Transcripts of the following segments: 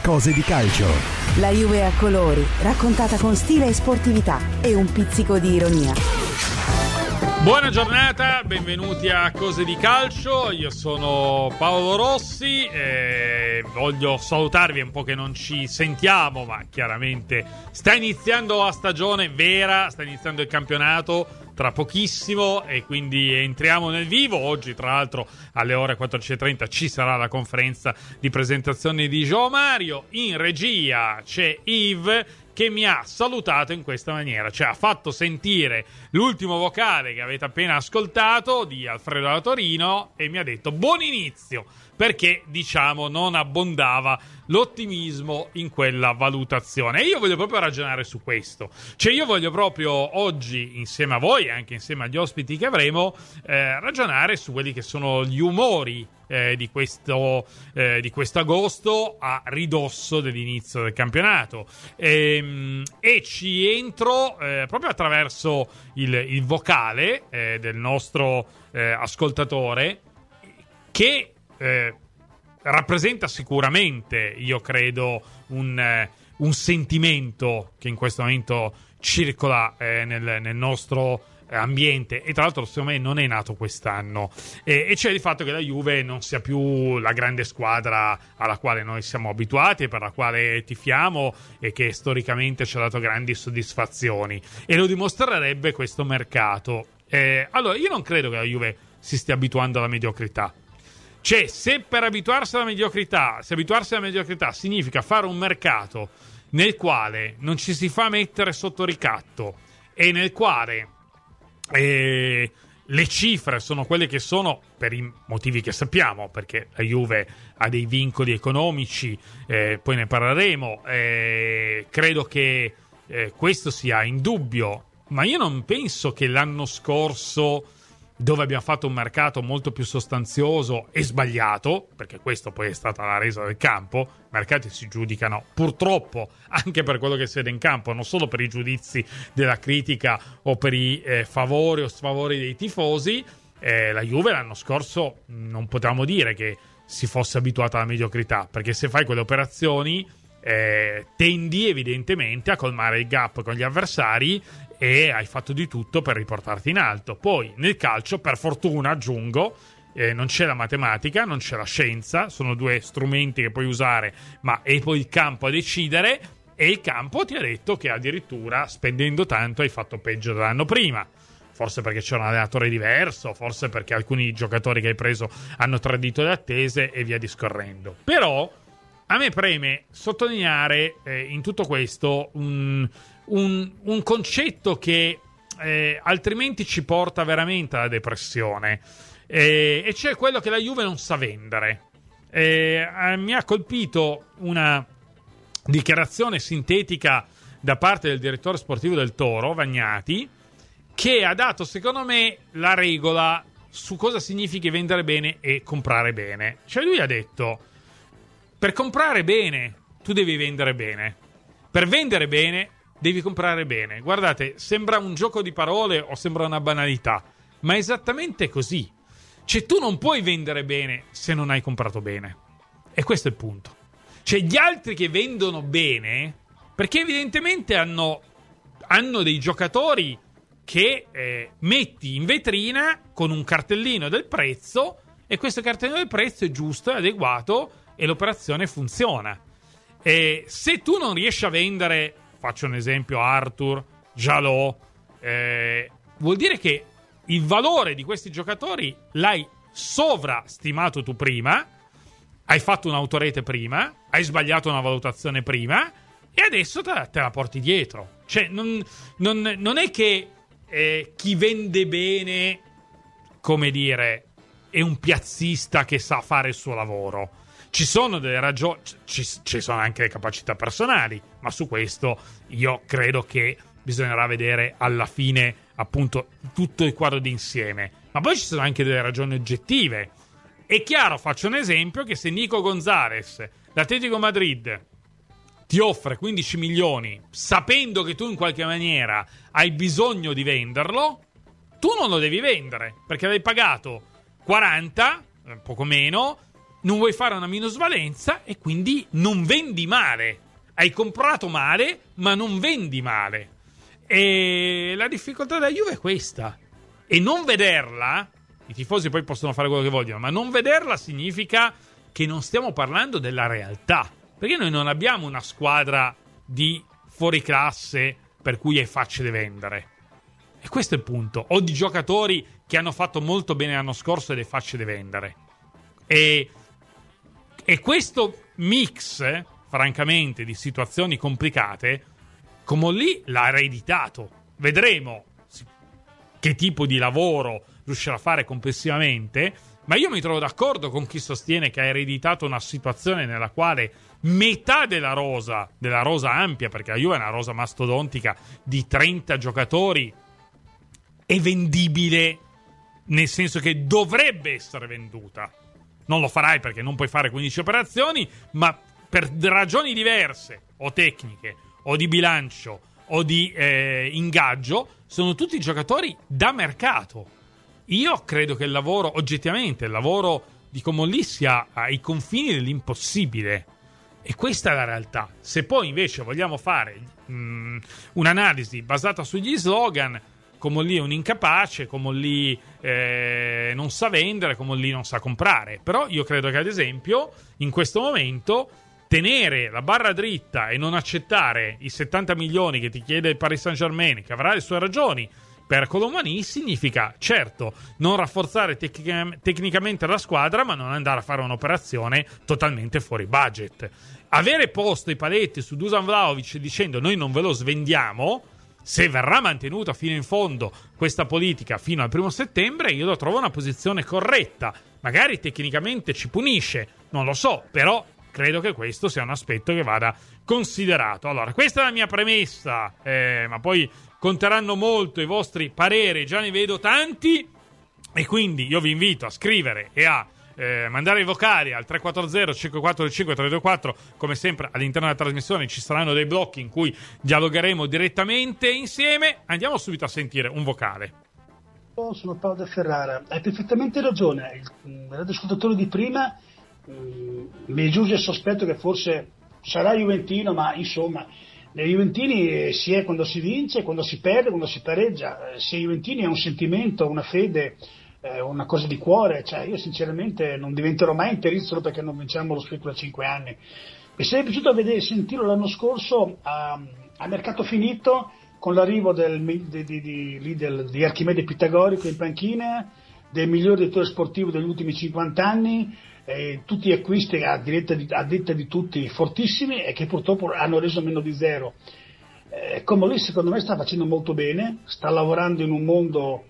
Cose di calcio. La Juve a colori, raccontata con stile e sportività e un pizzico di ironia. Buona giornata, benvenuti a Cose di Calcio. Io sono Paolo Rossi e voglio salutarvi, un po' che non ci sentiamo, ma chiaramente sta iniziando la stagione vera, sta iniziando il campionato tra pochissimo e quindi entriamo nel vivo. Oggi tra l'altro alle ore 14.30 ci sarà la conferenza di presentazione di João Mario. In regia c'è Yves che mi ha salutato in questa maniera, cioè ha fatto sentire l'ultimo vocale che avete appena ascoltato di Alfredo da Torino e mi ha detto buon inizio, perché diciamo non abbondava l'ottimismo in quella valutazione. E io voglio proprio ragionare su questo, cioè io voglio proprio oggi insieme a voi e anche insieme agli ospiti che avremo ragionare su quelli che sono gli umori di questo agosto a ridosso dell'inizio del campionato e ci entro proprio attraverso il vocale del nostro ascoltatore che rappresenta sicuramente, io credo, un sentimento che in questo momento circola nel nostro ambiente e tra l'altro secondo me non è nato quest'anno e cioè il fatto che la Juve non sia più la grande squadra alla quale noi siamo abituati e per la quale tifiamo e che storicamente ci ha dato grandi soddisfazioni, e lo dimostrerebbe questo mercato. Allora io non credo che la Juve si stia abituando alla mediocrità. Cioè, se per abituarsi alla mediocrità, se abituarsi alla mediocrità significa fare un mercato nel quale non ci si fa mettere sotto ricatto e nel quale le cifre sono quelle che sono per i motivi che sappiamo, perché la Juve ha dei vincoli economici, poi ne parleremo, credo che questo sia indubbio, ma io non penso che l'anno scorso, dove abbiamo fatto un mercato molto più sostanzioso e sbagliato, perché questo poi è stata la resa del campo. I mercati si giudicano purtroppo anche per quello che si vede in campo, non solo per i giudizi della critica o per i favori o sfavori dei tifosi. La Juve l'anno scorso non potevamo dire che si fosse abituata alla mediocrità, perché se fai quelle operazioni tendi evidentemente a colmare il gap con gli avversari e hai fatto di tutto per riportarti in alto. Poi nel calcio, per fortuna aggiungo, non c'è la matematica, non c'è la scienza, sono due strumenti che puoi usare, ma è poi il campo a decidere, e il campo ti ha detto che addirittura spendendo tanto hai fatto peggio dell'anno prima. Forse perché c'era un allenatore diverso, forse perché alcuni giocatori che hai preso hanno tradito le attese e via discorrendo. Però a me preme sottolineare in tutto questo un concetto che altrimenti ci porta veramente alla depressione, e cioè quello che la Juve non sa vendere. Mi ha colpito una dichiarazione sintetica da parte del direttore sportivo del Toro, Vagnati, che ha dato secondo me la regola su cosa significhi vendere bene e comprare bene. Cioè lui ha detto: per comprare bene tu devi vendere bene, per vendere bene devi comprare bene. Guardate, sembra un gioco di parole o sembra una banalità, ma è esattamente così. Cioè tu non puoi vendere bene se non hai comprato bene, e questo è il punto. Cioè gli altri che vendono bene, perché evidentemente hanno dei giocatori che metti in vetrina con un cartellino del prezzo, e questo cartellino del prezzo è giusto, è adeguato e l'operazione funziona. E se tu non riesci a vendere, faccio un esempio, Arthur, Jalot, vuol dire che il valore di questi giocatori l'hai sovrastimato tu prima, hai fatto un'autorete prima, hai sbagliato una valutazione prima e adesso te la porti dietro. Cioè non è che chi vende bene, come dire, è un piazzista che sa fare il suo lavoro. Ci sono delle ragioni, ci sono anche le capacità personali, ma su questo io credo che bisognerà vedere alla fine appunto tutto il quadro d'insieme. Ma poi ci sono anche delle ragioni oggettive. È chiaro, faccio un esempio, che se Nico Gonzalez, l'Atletico Madrid, ti offre 15 milioni sapendo che tu in qualche maniera hai bisogno di venderlo, tu non lo devi vendere perché l'hai pagato 40, poco meno, non vuoi fare una minusvalenza e quindi non vendi male. Hai comprato male, ma non vendi male. E la difficoltà della Juve è questa. E non vederla, i tifosi poi possono fare quello che vogliono, ma non vederla significa che non stiamo parlando della realtà. Perché noi non abbiamo una squadra di fuoriclasse per cui è facile vendere. E questo è il punto. O di giocatori che hanno fatto molto bene l'anno scorso ed è facile vendere. E questo mix, francamente, di situazioni complicate, come lì l'ha ereditato. Vedremo che tipo di lavoro riuscirà a fare complessivamente, ma io mi trovo d'accordo con chi sostiene che ha ereditato una situazione nella quale metà della rosa ampia, perché la Juve è una rosa mastodontica di 30 giocatori, è vendibile, nel senso che dovrebbe essere venduta. Non lo farai perché non puoi fare 15 operazioni, ma per ragioni diverse, o tecniche, o di bilancio, o di ingaggio, sono tutti giocatori da mercato. Io credo che il lavoro, oggettivamente, il lavoro di Comolli sia ai confini dell'impossibile. E questa è la realtà. Se poi invece vogliamo fare un'analisi basata sugli slogan, Comolli è un incapace, Comolli non sa vendere, Comolli non sa comprare. Però io credo che, ad esempio, in questo momento tenere la barra dritta e non accettare i 70 milioni che ti chiede il Paris Saint-Germain, che avrà le sue ragioni, per Colomani significa, certo, non rafforzare tecnicamente la squadra, ma non andare a fare un'operazione totalmente fuori budget. Avere posto i paletti su Dusan Vlahovic dicendo noi non ve lo svendiamo, se verrà mantenuta fino in fondo questa politica fino al 1 settembre, io lo trovo una posizione corretta. Magari tecnicamente ci punisce, non lo so, però credo che questo sia un aspetto che vada considerato. Allora, questa è la mia premessa, ma poi conteranno molto i vostri pareri, già ne vedo tanti, e quindi io vi invito a scrivere e a mandare i vocali al 340-545-324. Come sempre all'interno della trasmissione ci saranno dei blocchi in cui dialogheremo direttamente insieme. Andiamo subito a sentire un vocale. Sono Paolo De Ferrara, hai perfettamente ragione, il radioascoltatore di prima mi giunge il sospetto che forse sarà juventino, ma insomma nei juventini si è quando si vince, quando si perde, quando si pareggia. Se juventini è un sentimento, una fede, una cosa di cuore. Cioè, io sinceramente non diventerò mai interista solo perché non vinciamo lo scudetto da 5 anni. Mi sarebbe piaciuto sentirlo l'anno scorso a mercato finito, con l'arrivo di Archimede Pitagorico in panchina, del miglior direttore sportivo degli ultimi 50 anni, tutti acquisti a detta di tutti fortissimi e che purtroppo hanno reso meno di zero. Come lui secondo me sta facendo molto bene, sta lavorando in un mondo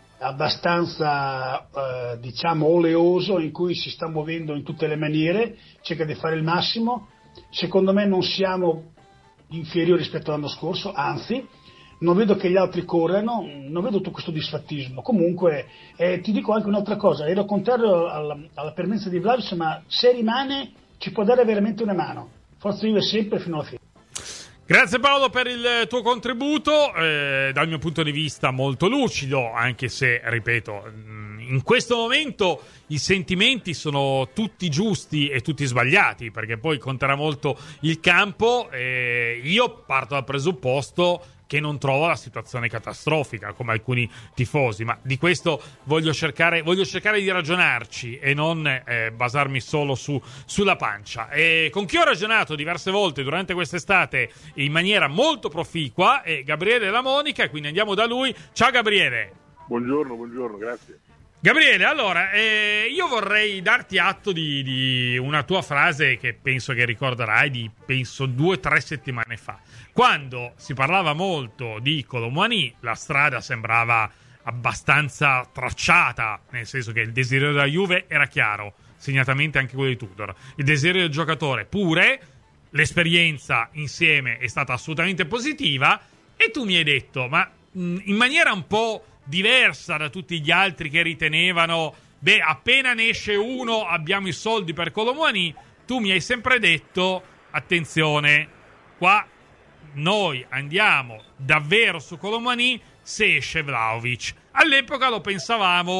abbastanza diciamo oleoso, in cui si sta muovendo in tutte le maniere, cerca di fare il massimo. Secondo me non siamo inferiori rispetto all'anno scorso, anzi non vedo che gli altri corrano, non vedo tutto questo disfattismo. Comunque ti dico anche un'altra cosa, ero contrario alla permanenza di Vlahovic, ma se rimane ci può dare veramente una mano. Forza Juve sempre fino alla fine. Grazie Paolo per il tuo contributo, dal mio punto di vista molto lucido, anche se, ripeto, in questo momento i sentimenti sono tutti giusti e tutti sbagliati, perché poi conterà molto il campo. Io parto dal presupposto che non trovo la situazione catastrofica come alcuni tifosi, ma di questo voglio cercare di ragionarci e non basarmi solo sulla pancia. E con chi ho ragionato diverse volte durante quest'estate in maniera molto proficua è Gabriele La Monica, quindi andiamo da lui. Ciao Gabriele. Buongiorno, grazie. Gabriele, allora, io vorrei darti atto di una tua frase che penso che ricorderai di, 2 o 3 settimane fa. Quando si parlava molto di Colomani, la strada sembrava abbastanza tracciata, nel senso che il desiderio della Juve era chiaro, segnatamente anche quello di Tudor. Il desiderio del giocatore pure, l'esperienza insieme è stata assolutamente positiva, e tu mi hai detto, ma in maniera un po' diversa da tutti gli altri che ritenevano, appena ne esce uno abbiamo i soldi per Colomani, tu mi hai sempre detto, attenzione, qua noi andiamo davvero su Colomani se esce Vlahovic. All'epoca lo pensavamo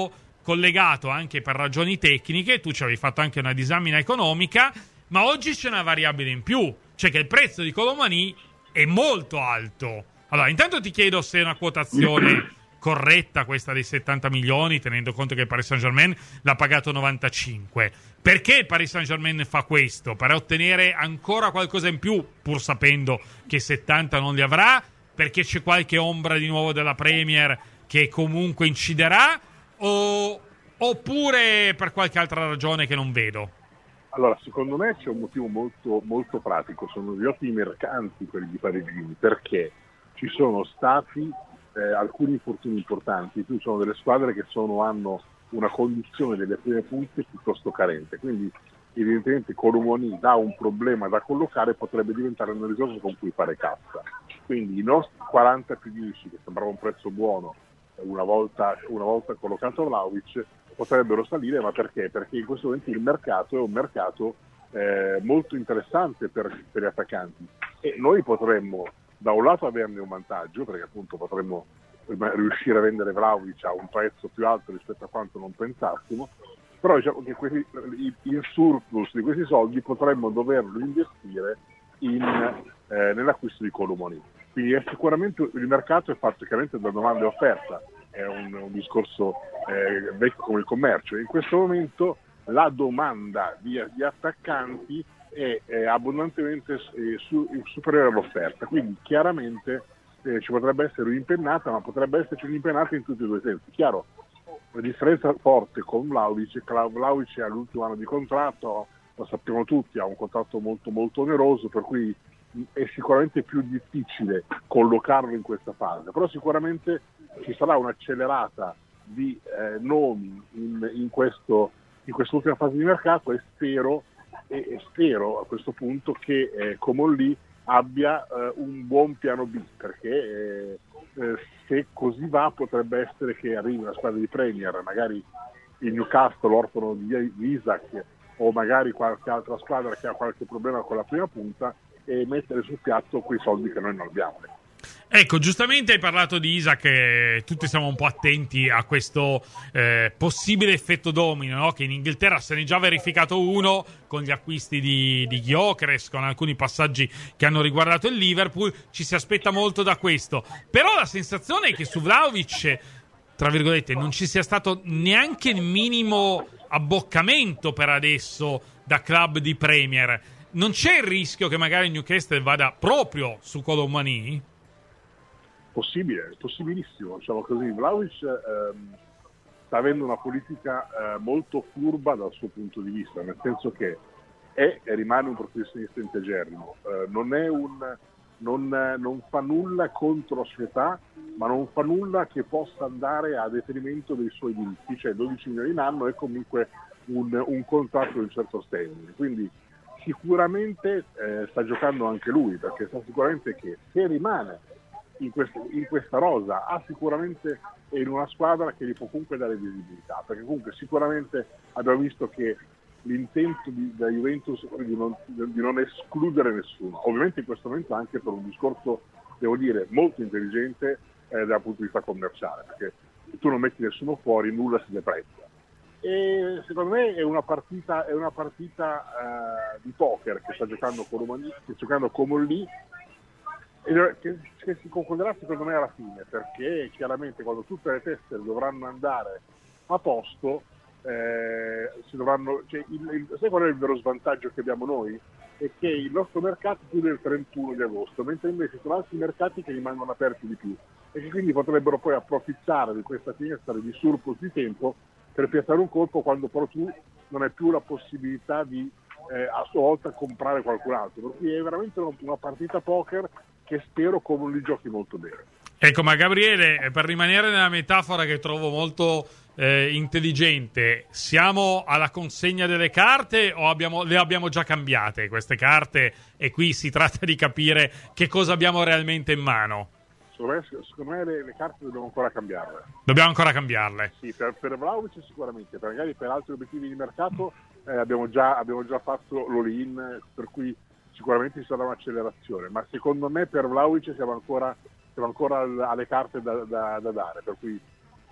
collegato anche per ragioni tecniche, tu ci avevi fatto anche una disamina economica, ma oggi c'è una variabile in più, cioè che il prezzo di Colomani è molto alto. Allora, intanto ti chiedo se è una quotazione corretta questa dei 70 milioni, tenendo conto che il Paris Saint-Germain l'ha pagato 95. Perché il Paris Saint-Germain fa questo? Per ottenere ancora qualcosa in più, pur sapendo che 70 non li avrà? Perché c'è qualche ombra di nuovo della Premier che comunque inciderà? Oppure per qualche altra ragione che non vedo? Allora, secondo me c'è un motivo molto, molto pratico, sono gli ottimi mercanti quelli di parigini, perché ci sono stati alcuni infortuni importanti, ci sono delle squadre che hanno una condizione delle prime punte piuttosto carente, quindi evidentemente Colomoni dà un problema da collocare, potrebbe diventare una risorsa con cui fare cassa. Quindi i nostri 40 più 10, che sembrava un prezzo buono una volta collocato Vlahovic, potrebbero salire, ma perché? Perché in questo momento il mercato è un mercato molto interessante per gli attaccanti, e noi potremmo da un lato averne un vantaggio, perché appunto potremmo riuscire a vendere Vlahovic a un prezzo più alto rispetto a quanto non pensassimo, però diciamo che il surplus di questi soldi potremmo doverlo investire nell'acquisto di Colomoni. Quindi è sicuramente il mercato è fatto chiaramente da domanda e offerta, è un discorso vecchio come il commercio. In questo momento la domanda di attaccanti è abbondantemente superiore all'offerta, quindi chiaramente ci potrebbe essere un'impennata, ma potrebbe esserci un'impennata in tutti e due i sensi. Chiaro, la differenza forte con Vlahovic è all'ultimo anno di contratto, lo sappiamo tutti, ha un contratto molto molto oneroso, per cui è sicuramente più difficile collocarlo in questa fase, però sicuramente ci sarà un'accelerata di nomi in quest'ultima fase di mercato, e spero a questo punto che Comolli abbia un buon piano B, perché se così va potrebbe essere che arrivi una squadra di Premier, magari il Newcastle, orfano di Isaac, o magari qualche altra squadra che ha qualche problema con la prima punta, e mettere sul piatto quei soldi che noi non abbiamo. Ecco, giustamente hai parlato di Isaac, e tutti siamo un po' attenti a questo possibile effetto domino, no? Che in Inghilterra se ne è già verificato uno con gli acquisti di Gyökeres, con alcuni passaggi che hanno riguardato il Liverpool. Ci si aspetta molto da questo, però la sensazione è che su Vlahovic, tra virgolette, non ci sia stato neanche il minimo abboccamento per adesso da club di Premier. Non c'è il rischio che magari il Newcastle vada proprio su Colomani? Possibile, possibilissimo, diciamo così. Vlahovic sta avendo una politica molto furba dal suo punto di vista, nel senso che è e rimane un professionista integerrimo, non fa nulla contro la società, ma non fa nulla che possa andare a detrimento dei suoi diritti, cioè 12 milioni in anno è comunque un contratto di un certo standing, quindi sicuramente sta giocando anche lui, perché sa sicuramente che se rimane in questa rosa ha sicuramente in una squadra che gli può comunque dare visibilità, perché comunque sicuramente abbiamo visto che l'intento da Juventus è di non escludere nessuno, ovviamente in questo momento anche per un discorso, devo dire, molto intelligente dal punto di vista commerciale, perché se tu non metti nessuno fuori nulla si deprezza. E secondo me è una partita di poker che sta giocando Comolli, che si concluderà secondo me alla fine, perché chiaramente quando tutte le tessere dovranno andare a posto sai qual è il vero svantaggio che abbiamo noi? È che il nostro mercato chiude il 31 di agosto, mentre invece ci sono altri mercati che rimangono aperti di più e che quindi potrebbero poi approfittare di questa finestra di surplus di tempo per piazzare un colpo, quando però tu non hai più la possibilità di a sua volta comprare qualcun altro, per cui è veramente una partita poker che spero come li giochi molto bene. Ecco, ma Gabriele, per rimanere nella metafora che trovo molto intelligente, siamo alla consegna delle carte o le abbiamo già cambiate queste carte e qui si tratta di capire che cosa abbiamo realmente in mano? Secondo me le carte dobbiamo ancora cambiarle. Dobbiamo ancora cambiarle? Sì, per Vlahovic sicuramente, magari per altri obiettivi di mercato abbiamo già fatto l'all-in, per cui sicuramente ci sarà un'accelerazione, ma secondo me per Vlahovic siamo ancora alle carte da dare, per cui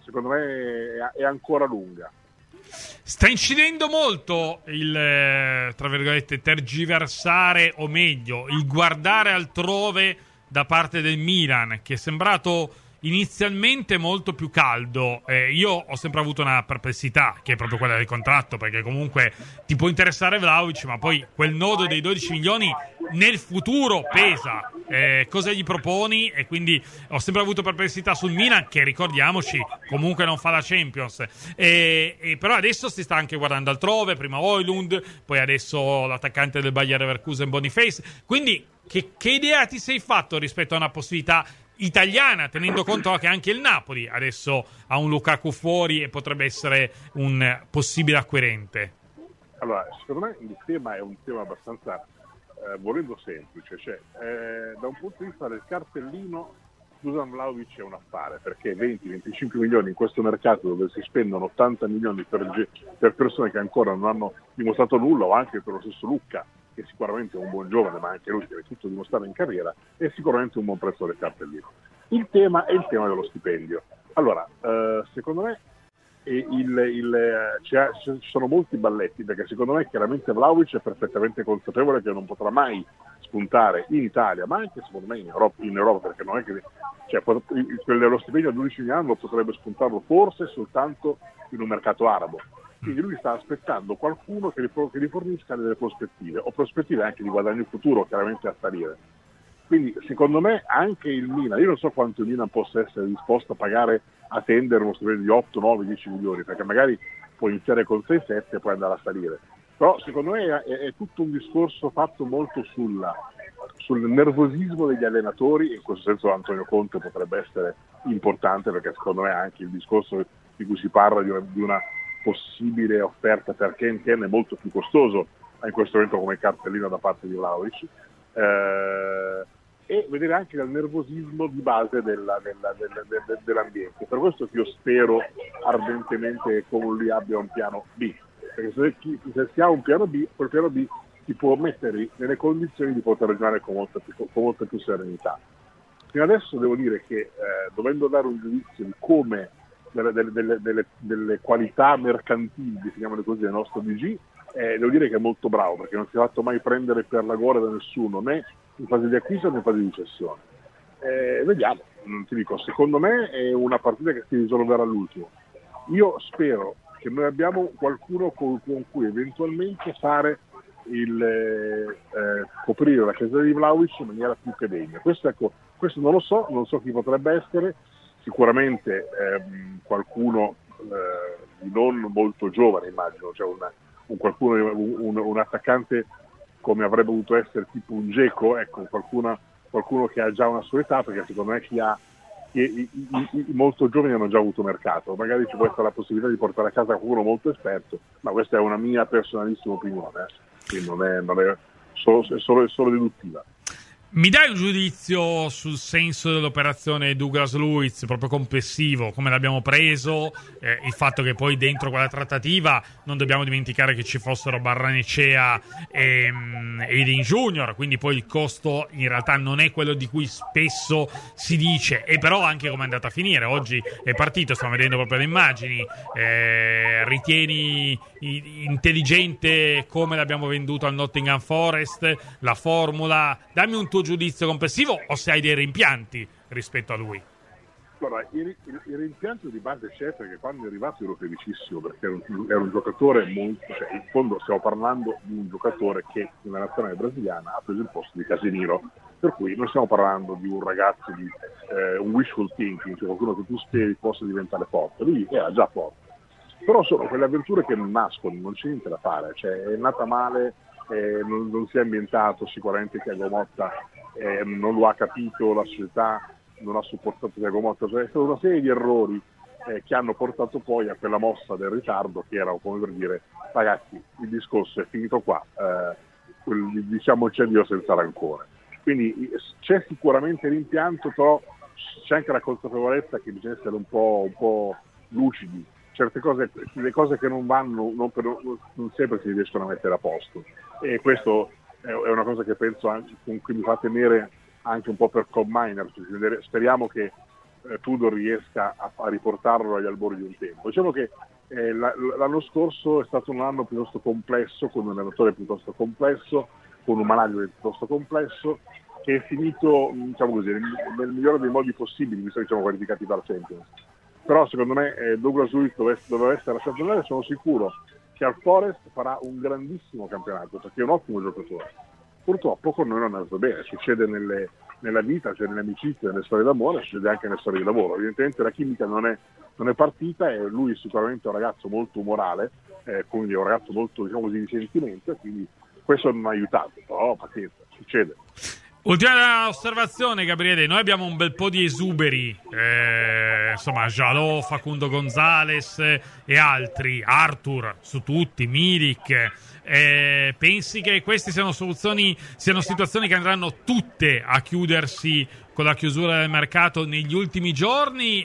secondo me è ancora lunga. Sta incidendo molto il, tra virgolette, tergiversare, o meglio, il guardare altrove da parte del Milan, che è sembrato inizialmente molto più caldo. Io ho sempre avuto una perplessità, che è proprio quella del contratto, perché comunque ti può interessare Vlahovic, ma poi quel nodo dei 12 milioni nel futuro pesa. Cosa gli proponi? E quindi ho sempre avuto perplessità sul Milan, che ricordiamoci comunque non fa la Champions, però adesso si sta anche guardando altrove, prima Højlund, poi adesso l'attaccante del Bayer Leverkusen Boniface. Quindi che idea ti sei fatto rispetto a una possibilità italiana, tenendo conto che anche il Napoli adesso ha un Lukaku fuori e potrebbe essere un possibile acquirente? Allora, secondo me il tema è un tema abbastanza volendo semplice, cioè da un punto di vista del cartellino Dusan Vlahovic è un affare, perché 20-25 milioni in questo mercato dove si spendono 80 milioni per persone che ancora non hanno dimostrato nulla, o anche per lo stesso Lucca, che sicuramente è un buon giovane, ma anche lui deve tutto dimostrare in carriera, è sicuramente un buon prezzo del cartellino. Il tema è il tema dello stipendio. Allora, secondo me ci sono molti balletti, perché secondo me chiaramente Vlahovic è perfettamente consapevole che non potrà mai spuntare in Italia, ma anche secondo me in Europa, perché non è che lo stipendio a 12 anni potrebbe spuntarlo forse soltanto in un mercato arabo. Quindi lui sta aspettando qualcuno che gli fornisca delle prospettive, o prospettive anche di guadagno futuro, chiaramente a salire. Quindi secondo me anche il Milan, io non so quanto il Milan possa essere disposto a pagare, a tendere uno stipendio di 8, 9, 10 milioni, perché magari può iniziare con 6-7 e poi andare a salire. Però secondo me è tutto un discorso fatto molto sul nervosismo degli allenatori, e in questo senso Antonio Conte potrebbe essere importante, perché secondo me anche il discorso di cui si parla di una possibile offerta per Ken è molto più costoso in questo momento come cartellino da parte di Vlahovic, e vedere anche il nervosismo di base dell'ambiente. Per questo che io spero ardentemente che con lui abbia un piano B, perché se si ha un piano B, quel piano B ti può mettere nelle condizioni di poter ragionare con molta più serenità. Fino adesso devo dire che dovendo dare un giudizio di come delle qualità mercantili, definiamole così, del nostro DG, devo dire che è molto bravo, perché non si è fatto mai prendere per la gola da nessuno, né in fase di acquisto né in fase di cessione. Vediamo, ti dico, secondo me è una partita che si risolverà all'ultimo. Io spero che noi abbiamo qualcuno con cui eventualmente fare coprire la casa di Vlahovic in maniera più che degna. Questo non lo so, non so chi potrebbe essere. Sicuramente qualcuno di non molto giovane, immagino, cioè un attaccante come avrebbe dovuto essere tipo un Dzeko, ecco, qualcuno che ha già una sua età, perché secondo me i molto giovani hanno già avuto mercato. Magari ci può essere la possibilità di portare a casa qualcuno molto esperto, ma questa è una mia personalissima opinione, quindi non è solo deduttiva. Mi dai un giudizio sul senso dell'operazione Douglas Luiz, proprio complessivo, come l'abbiamo preso, il fatto che poi dentro quella trattativa non dobbiamo dimenticare che ci fossero Barrenechea e Edin Junior, quindi poi il costo in realtà non è quello di cui spesso si dice, e però anche come è andata a finire. Oggi è partito, stiamo vedendo proprio le immagini, ritieni intelligente come l'abbiamo venduto al Nottingham Forest, la formula? Dammi un tuo giudizio complessivo, o se hai dei rimpianti rispetto a lui. Allora, il rimpianto di base c'è, perché quando è arrivato ero felicissimo, perché era un giocatore molto, cioè in fondo stiamo parlando di un giocatore che nella nazionale brasiliana ha preso il posto di Casemiro, per cui non stiamo parlando di un ragazzo di un wishful thinking, cioè qualcuno che tu speri possa diventare forte. Lui era già forte, però sono quelle avventure che non nascono, non c'è niente da fare, cioè è nata male. Non si è ambientato, sicuramente Thiago Motta non lo ha capito, la società non ha supportato Thiago Motta, cioè è stata una serie di errori che hanno portato poi a quella mossa del ritardo, che era come per dire: ragazzi, il discorso è finito qua, diciamoci addio senza rancore. Quindi c'è sicuramente rimpianto, però c'è anche la consapevolezza che bisogna essere un po' lucidi. Certe cose, le cose che non vanno non sempre si riescono a mettere a posto, e questo è una cosa che penso anche, con cui mi fa temere anche un po' per Cobb Miner. Speriamo che Tudor riesca a riportarlo agli albori di un tempo. Diciamo che l'anno scorso è stato un anno piuttosto complesso, con un allenatore piuttosto complesso, con un management piuttosto complesso, che è finito, diciamo così, nel migliore dei modi possibili, visto che siamo qualificati per Champions. Però secondo me Douglas Luiz doveva essere lasciato andare. Sono sicuro che al Forest farà un grandissimo campionato, perché è un ottimo giocatore. Purtroppo con noi non è andato bene, succede nella vita, cioè nelle amicizie, nelle storie d'amore, succede anche nelle storie di lavoro. Evidentemente la chimica non è partita, e lui sicuramente è un ragazzo molto umorale, quindi è un ragazzo molto, diciamo così, di sentimento, quindi questo non ha aiutato, però pazienza, succede. Ultima osservazione, Gabriele, noi abbiamo un bel po' di esuberi, insomma Jalò, Facundo Gonzalez e altri, Arthur su tutti, Milik. Pensi che queste siano situazioni che andranno tutte a chiudersi con la chiusura del mercato negli ultimi giorni,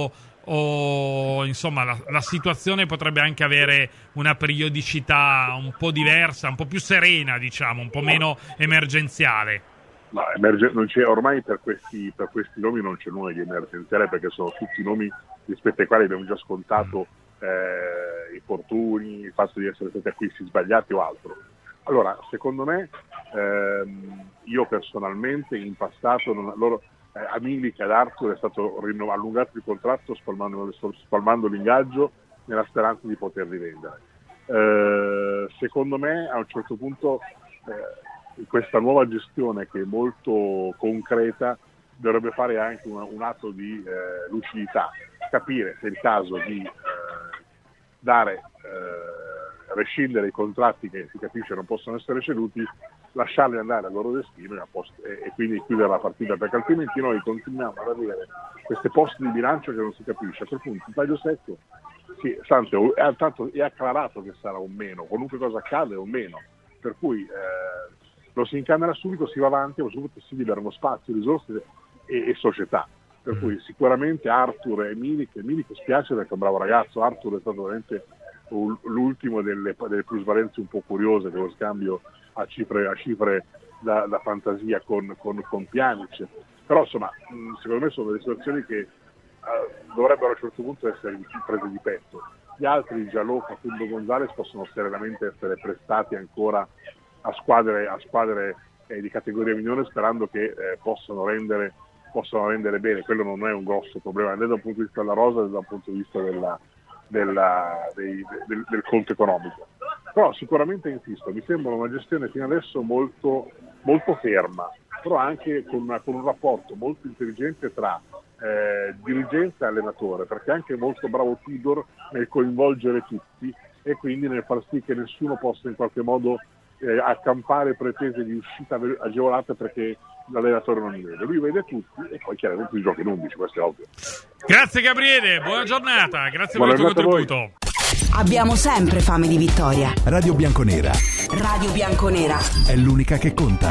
o insomma la situazione potrebbe anche avere una periodicità un po' diversa, un po' più serena, diciamo, un po' meno emergenziale? No, non c'è, ormai per questi nomi non c'è nulla di emergenziale, perché sono tutti nomi rispetto ai quali abbiamo già scontato infortuni, il fatto di essere stati acquisti sbagliati o altro. Allora, secondo me, io personalmente in passato a Milik e ad Arthur è stato allungato il contratto spalmando l'ingaggio nella speranza di poter rivendere. Secondo me a un certo punto questa nuova gestione, che è molto concreta, dovrebbe fare anche un atto di lucidità, capire se è il caso di rescindere i contratti che si capisce non possono essere ceduti, lasciarli andare al loro destino e quindi chiudere la partita, perché altrimenti noi continuiamo ad avere queste poste di bilancio che non si capisce. A quel punto il taglio secco tanto è acclarato che sarà un meno, qualunque cosa accade è un meno, per cui lo si incamera subito, si va avanti, ma soprattutto si liberano spazi, risorse e società. Per cui sicuramente Arthur e Milik spiace perché è un bravo ragazzo. Arthur è stato veramente l'ultimo delle plusvalenze un po' curiose, dello scambio a cifre da fantasia con Pjanic. Però insomma, secondo me sono delle situazioni che dovrebbero a un certo punto essere prese di petto. Gli altri, Jalò, Facundo Gonzalez, possono serenamente essere prestati ancora a squadre di categoria minore, sperando che possano rendere bene. Quello non è un grosso problema né da un punto di vista della rosa né da un punto di vista del conto economico. Però sicuramente, insisto, mi sembra una gestione fino adesso molto, molto ferma, però anche con un rapporto molto intelligente tra dirigenza e allenatore, perché è anche molto bravo Tudor nel coinvolgere tutti e quindi nel far sì che nessuno possa in qualche modo accampare pretese di uscita agevolate perché l'allenatore non li vede. Lui vede tutti e poi chiaramente si gioca in 11, questo è ovvio. Grazie Gabriele, buona giornata, grazie per il tuo contributo. Abbiamo sempre fame di vittoria. Radio Bianconera. Radio Bianconera È l'unica che conta.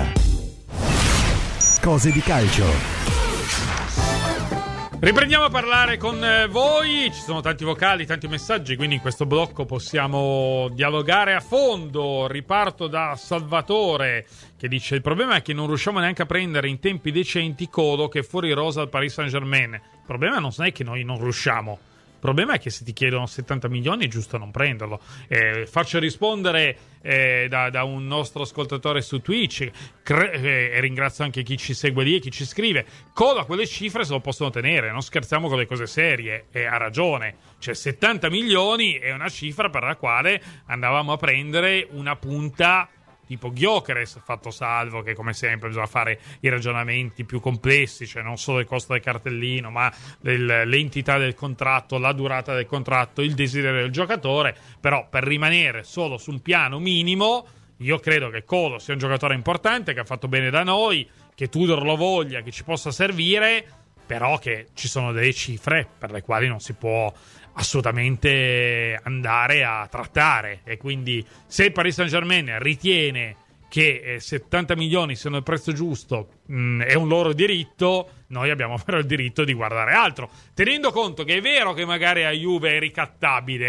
Cose di calcio. Riprendiamo a parlare con voi, ci sono tanti vocali, tanti messaggi, quindi in questo blocco possiamo dialogare a fondo. Riparto da Salvatore, che dice: il problema è che non riusciamo neanche a prendere in tempi decenti Colo, che è fuori rosa al Paris Saint-Germain. Il problema non è che noi non riusciamo, il problema è che se ti chiedono 70 milioni è giusto non prenderlo. Faccio rispondere da un nostro ascoltatore su Twitch, e ringrazio anche chi ci segue lì e chi ci scrive. Cola quelle cifre se lo possono tenere, non scherziamo con le cose serie, e ha ragione. Cioè 70 milioni è una cifra per la quale andavamo a prendere una punta tipo Gyökeres, fatto salvo che come sempre bisogna fare i ragionamenti più complessi, cioè non solo il costo del cartellino, ma l'entità del contratto, la durata del contratto, il desiderio del giocatore. Però per rimanere solo su un piano minimo, io credo che Colo sia un giocatore importante, che ha fatto bene da noi, che Tudor lo voglia, che ci possa servire, però che ci sono delle cifre per le quali non si può assolutamente andare a trattare. E quindi se il Paris Saint-Germain ritiene che 70 milioni siano il prezzo giusto, è un loro diritto, noi abbiamo però il diritto di guardare altro, tenendo conto che è vero che magari a Juve è ricattabile,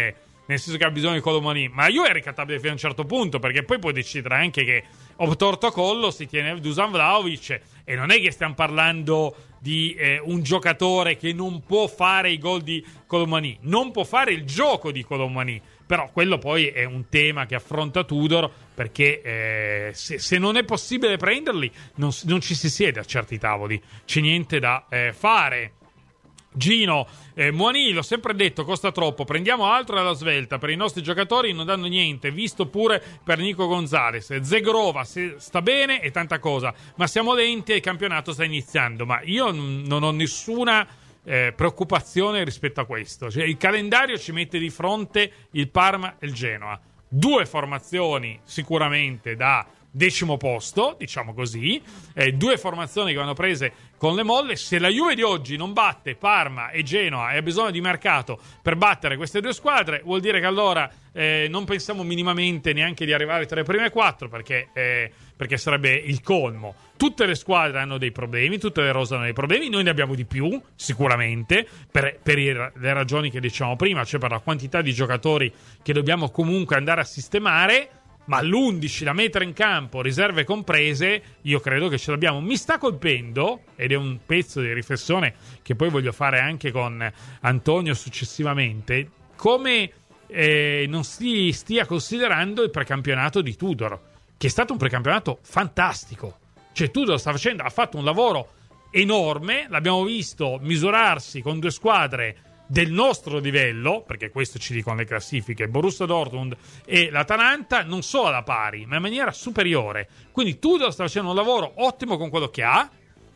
nel senso che ha bisogno di Colomani, ma la Juve è ricattabile fino a un certo punto, perché poi può decidere anche che obtorto collo si tiene Dusan Vlahovic, e non è che stiamo parlando di un giocatore che non può fare i gol di Colomani, non può fare il gioco di Colomani, però quello poi è un tema che affronta Tudor, perché se non è possibile prenderli non ci si siede a certi tavoli, c'è niente da fare. Gino, Muani, l'ho sempre detto, costa troppo, prendiamo altro alla svelta, per i nostri giocatori non danno niente, visto pure per Nico Gonzalez, Zegrova sta bene e tanta cosa, ma siamo lenti e il campionato sta iniziando, ma io non ho nessuna preoccupazione rispetto a questo, cioè, il calendario ci mette di fronte il Parma e il Genoa, 2 formazioni sicuramente da 10° posto, diciamo così, 2 formazioni che vanno prese con le molle. Se la Juve di oggi non batte Parma e Genoa e ha bisogno di mercato per battere queste 2 squadre, vuol dire che allora non pensiamo minimamente neanche di arrivare tra le prime 4, perché sarebbe il colmo. Tutte le squadre hanno dei problemi, tutte le rose hanno dei problemi, noi ne abbiamo di più sicuramente per le ragioni che dicevamo prima, cioè per la quantità di giocatori che dobbiamo comunque andare a sistemare. Ma l'11 da mettere in campo, riserve comprese, io credo che ce l'abbiamo. Mi sta colpendo, ed è un pezzo di riflessione che poi voglio fare anche con Antonio successivamente, come non si stia considerando il precampionato di Tudor, che è stato un precampionato fantastico. Cioè Tudor ha fatto un lavoro enorme, l'abbiamo visto misurarsi con 2 squadre del nostro livello, perché questo ci dicono le classifiche, Borussia Dortmund e l'Atalanta, non solo alla pari, ma in maniera superiore. Quindi Tudor sta facendo un lavoro ottimo con quello che ha,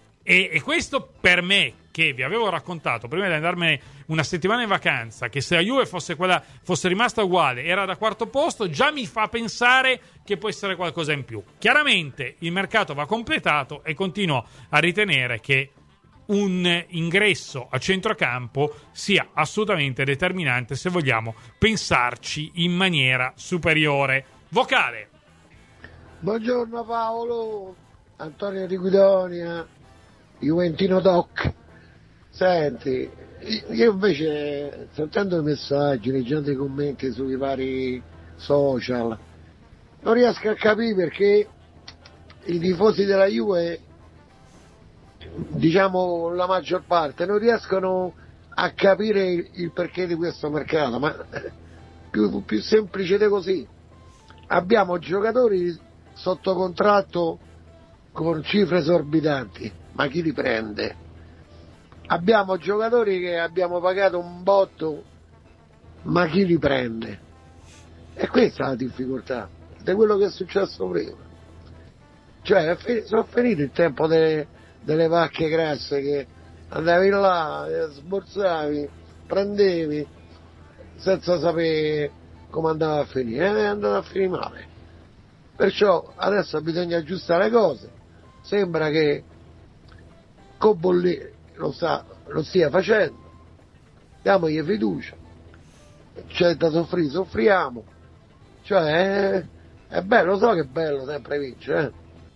e questo per me, che vi avevo raccontato prima di andarmene una settimana in vacanza, che se la Juve fosse rimasta uguale, era da 4° posto, già mi fa pensare che può essere qualcosa in più. Chiaramente il mercato va completato e continuo a ritenere che un ingresso a centrocampo sia assolutamente determinante se vogliamo pensarci in maniera superiore. Vocale. Buongiorno Paolo, Antonio di Guidonia, Juventino Doc. Senti, io invece sentendo i messaggi, leggendo i commenti sui vari social, non riesco a capire perché i tifosi della Juve, diciamo la maggior parte, non riescono a capire il perché di questo mercato, ma più semplice di così. Abbiamo giocatori sotto contratto con cifre esorbitanti, ma chi li prende? Abbiamo giocatori che abbiamo pagato un botto, ma chi li prende? E questa è la difficoltà di quello che è successo prima. Cioè sono finito il tempo delle vacche grasse che andavi là, sborsavi, prendevi senza sapere come andava a finire, è andato a finire male. Perciò adesso bisogna aggiustare le cose. Sembra che Cobolli lo stia facendo, diamogli fiducia, c'è da soffrire, soffriamo, cioè è bello, so che è bello sempre vincere,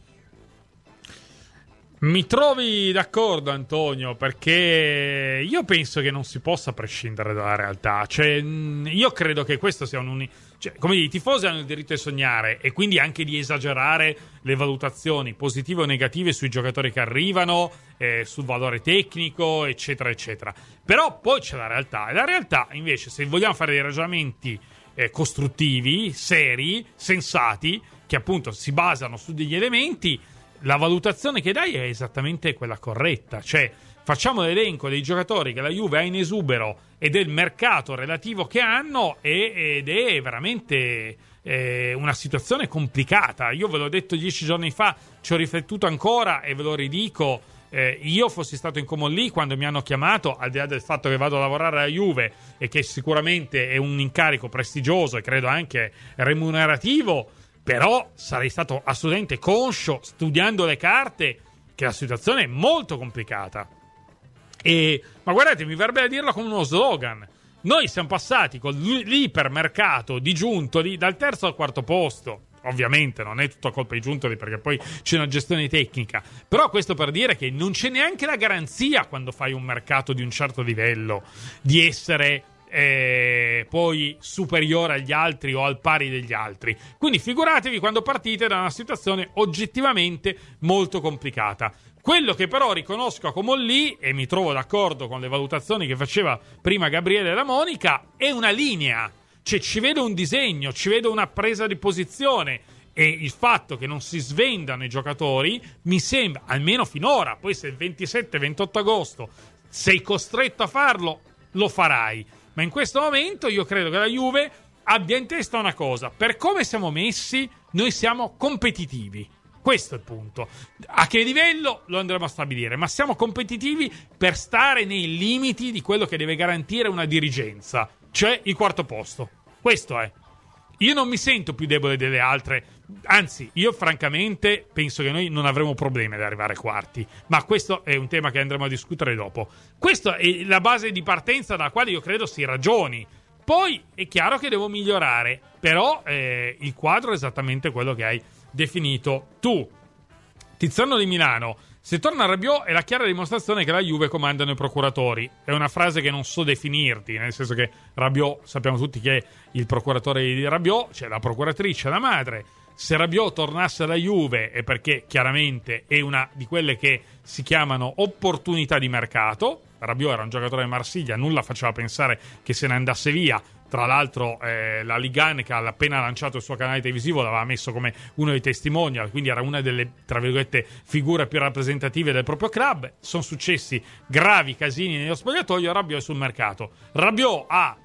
Mi trovi d'accordo, Antonio, perché io penso che non si possa prescindere dalla realtà. Cioè, io credo che questo sia come dire, i tifosi hanno il diritto di sognare e quindi anche di esagerare le valutazioni positive o negative sui giocatori che arrivano, sul valore tecnico, eccetera, eccetera. Però poi c'è la realtà. E la realtà, invece, se vogliamo fare dei ragionamenti costruttivi, seri, sensati, che appunto si basano su degli elementi, la valutazione che dai è esattamente quella corretta. Cioè, facciamo l'elenco dei giocatori che la Juve ha in esubero e del mercato relativo che hanno, ed è veramente una situazione complicata. Io ve l'ho detto 10 giorni fa, ci ho riflettuto ancora e ve lo ridico. Io fossi stato in Comolli quando mi hanno chiamato, al di là del fatto che vado a lavorare alla Juve e che sicuramente è un incarico prestigioso e credo anche remunerativo, però sarei stato assolutamente conscio, studiando le carte, che la situazione è molto complicata. Ma guardate, mi verrebbe a dirlo con uno slogan. Noi siamo passati con l'ipermercato di Giuntoli dal 3° al 4° posto. Ovviamente non è tutto colpa di Giuntoli, perché poi c'è una gestione tecnica. Però questo per dire che non c'è neanche la garanzia, quando fai un mercato di un certo livello, di essere poi superiore agli altri o al pari degli altri. Quindi figuratevi quando partite da una situazione oggettivamente molto complicata. Quello che però riconosco a Comolli, e mi trovo d'accordo con le valutazioni che faceva prima Gabriele e la Monica, è una linea. Cioè ci vedo un disegno, ci vedo una presa di posizione, e il fatto che non si svendano i giocatori mi sembra, almeno finora, poi se il 27-28 agosto sei costretto a farlo, lo farai. Ma in questo momento io credo che la Juve abbia in testa una cosa: per come siamo messi, noi siamo competitivi. Questo è il punto. A che livello lo andremo a stabilire, ma siamo competitivi per stare nei limiti di quello che deve garantire una dirigenza, cioè il quarto posto. Questo è. Io non mi sento più debole delle altre, anzi, io francamente penso che noi non avremo problemi ad arrivare quarti, ma questo è un tema che andremo a discutere dopo. Questa è la base di partenza dalla quale io credo si ragioni. Poi è chiaro che devo migliorare, però il quadro è esattamente quello che hai definito tu. Tiziano di Milano: se torna Rabiot è la chiara dimostrazione che la Juve comandano i procuratori. È una frase che non so definirti, nel senso che Rabiot, sappiamo tutti che è il procuratore di Rabiot, c'è la procuratrice, la madre. Se Rabiot tornasse alla Juve è perché chiaramente è una di quelle che si chiamano opportunità di mercato. Rabiot era un giocatore del Marsiglia, nulla faceva pensare che se ne andasse via. Tra l'altro la Ligue 1, che ha appena lanciato il suo canale televisivo, l'aveva messo come uno dei testimonial, quindi era una delle, tra virgolette, figure più rappresentative del proprio club. Sono successi gravi casini nello spogliatoio, Rabiot è sul mercato. Rabiot ha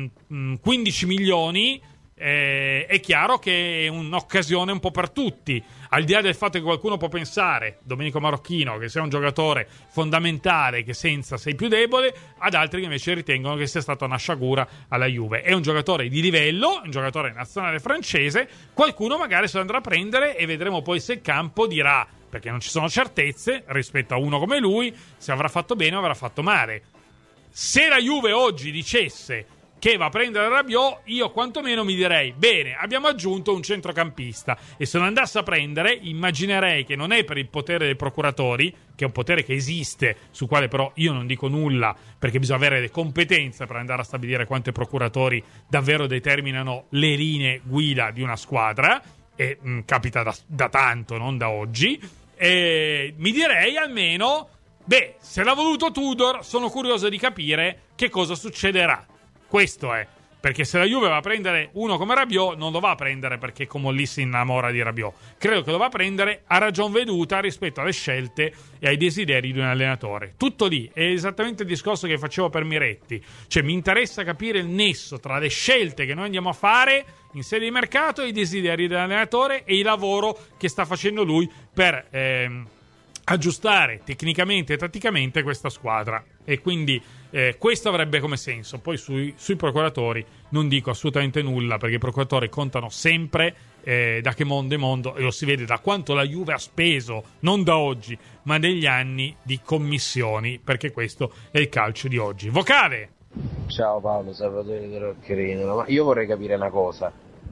15 milioni, è chiaro che è un'occasione un po' per tutti, al di là del fatto che qualcuno può pensare, Domenico Marocchino, che sia un giocatore fondamentale, che senza sei più debole, ad altri che invece ritengono che sia stata una sciagura alla Juve. È un giocatore di livello, un giocatore nazionale francese, qualcuno magari se lo andrà a prendere e vedremo poi se il campo dirà, perché non ci sono certezze rispetto a uno come lui, se avrà fatto bene o avrà fatto male. Se la Juve oggi dicesse che va a prendere Rabiot, io quantomeno mi direi: bene, abbiamo aggiunto un centrocampista. E se lo andasse a prendere, immaginerei che non è per il potere dei procuratori, che è un potere che esiste, su quale però io non dico nulla, perché bisogna avere le competenze per andare a stabilire quanti procuratori davvero determinano le linee guida di una squadra, e capita da tanto, non da oggi. E mi direi almeno: beh, se l'ha voluto Tudor, sono curioso di capire che cosa succederà. Questo è, perché se la Juve va a prendere uno come Rabiot, non lo va a prendere perché Comolli si innamora di Rabiot. Credo che lo va a prendere a ragion veduta rispetto alle scelte e ai desideri di un allenatore. Tutto lì, è esattamente il discorso che facevo per Miretti. Cioè, mi interessa capire il nesso tra le scelte che noi andiamo a fare in sede di mercato e i desideri dell'allenatore e il lavoro che sta facendo lui per aggiustare tecnicamente e tatticamente questa squadra. E quindi questo avrebbe come senso. Poi sui procuratori non dico assolutamente nulla, perché i procuratori contano sempre, da che mondo è mondo, e lo si vede da quanto la Juve ha speso, non da oggi ma negli anni, di commissioni, perché questo è il calcio di oggi. Vocale. Ciao Paolo, Salvatore di Roccherino. Ma io vorrei capire una cosa.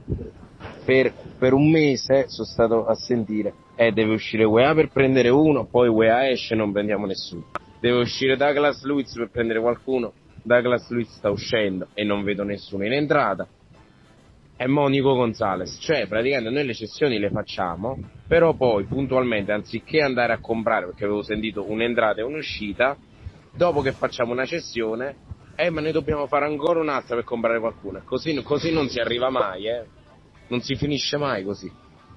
Per un mese sono stato a sentire deve uscire UEA per prendere uno, poi UEA esce e non prendiamo nessuno. Deve uscire Douglas Luiz per prendere qualcuno, Douglas Luiz sta uscendo e non vedo nessuno in entrata. E Monico Gonzalez, cioè praticamente noi le cessioni le facciamo, però poi puntualmente, anziché andare a comprare, perché avevo sentito un'entrata e un'uscita, dopo che facciamo una cessione, ma noi dobbiamo fare ancora un'altra per comprare qualcuno. Così non si arriva mai, non si finisce mai così.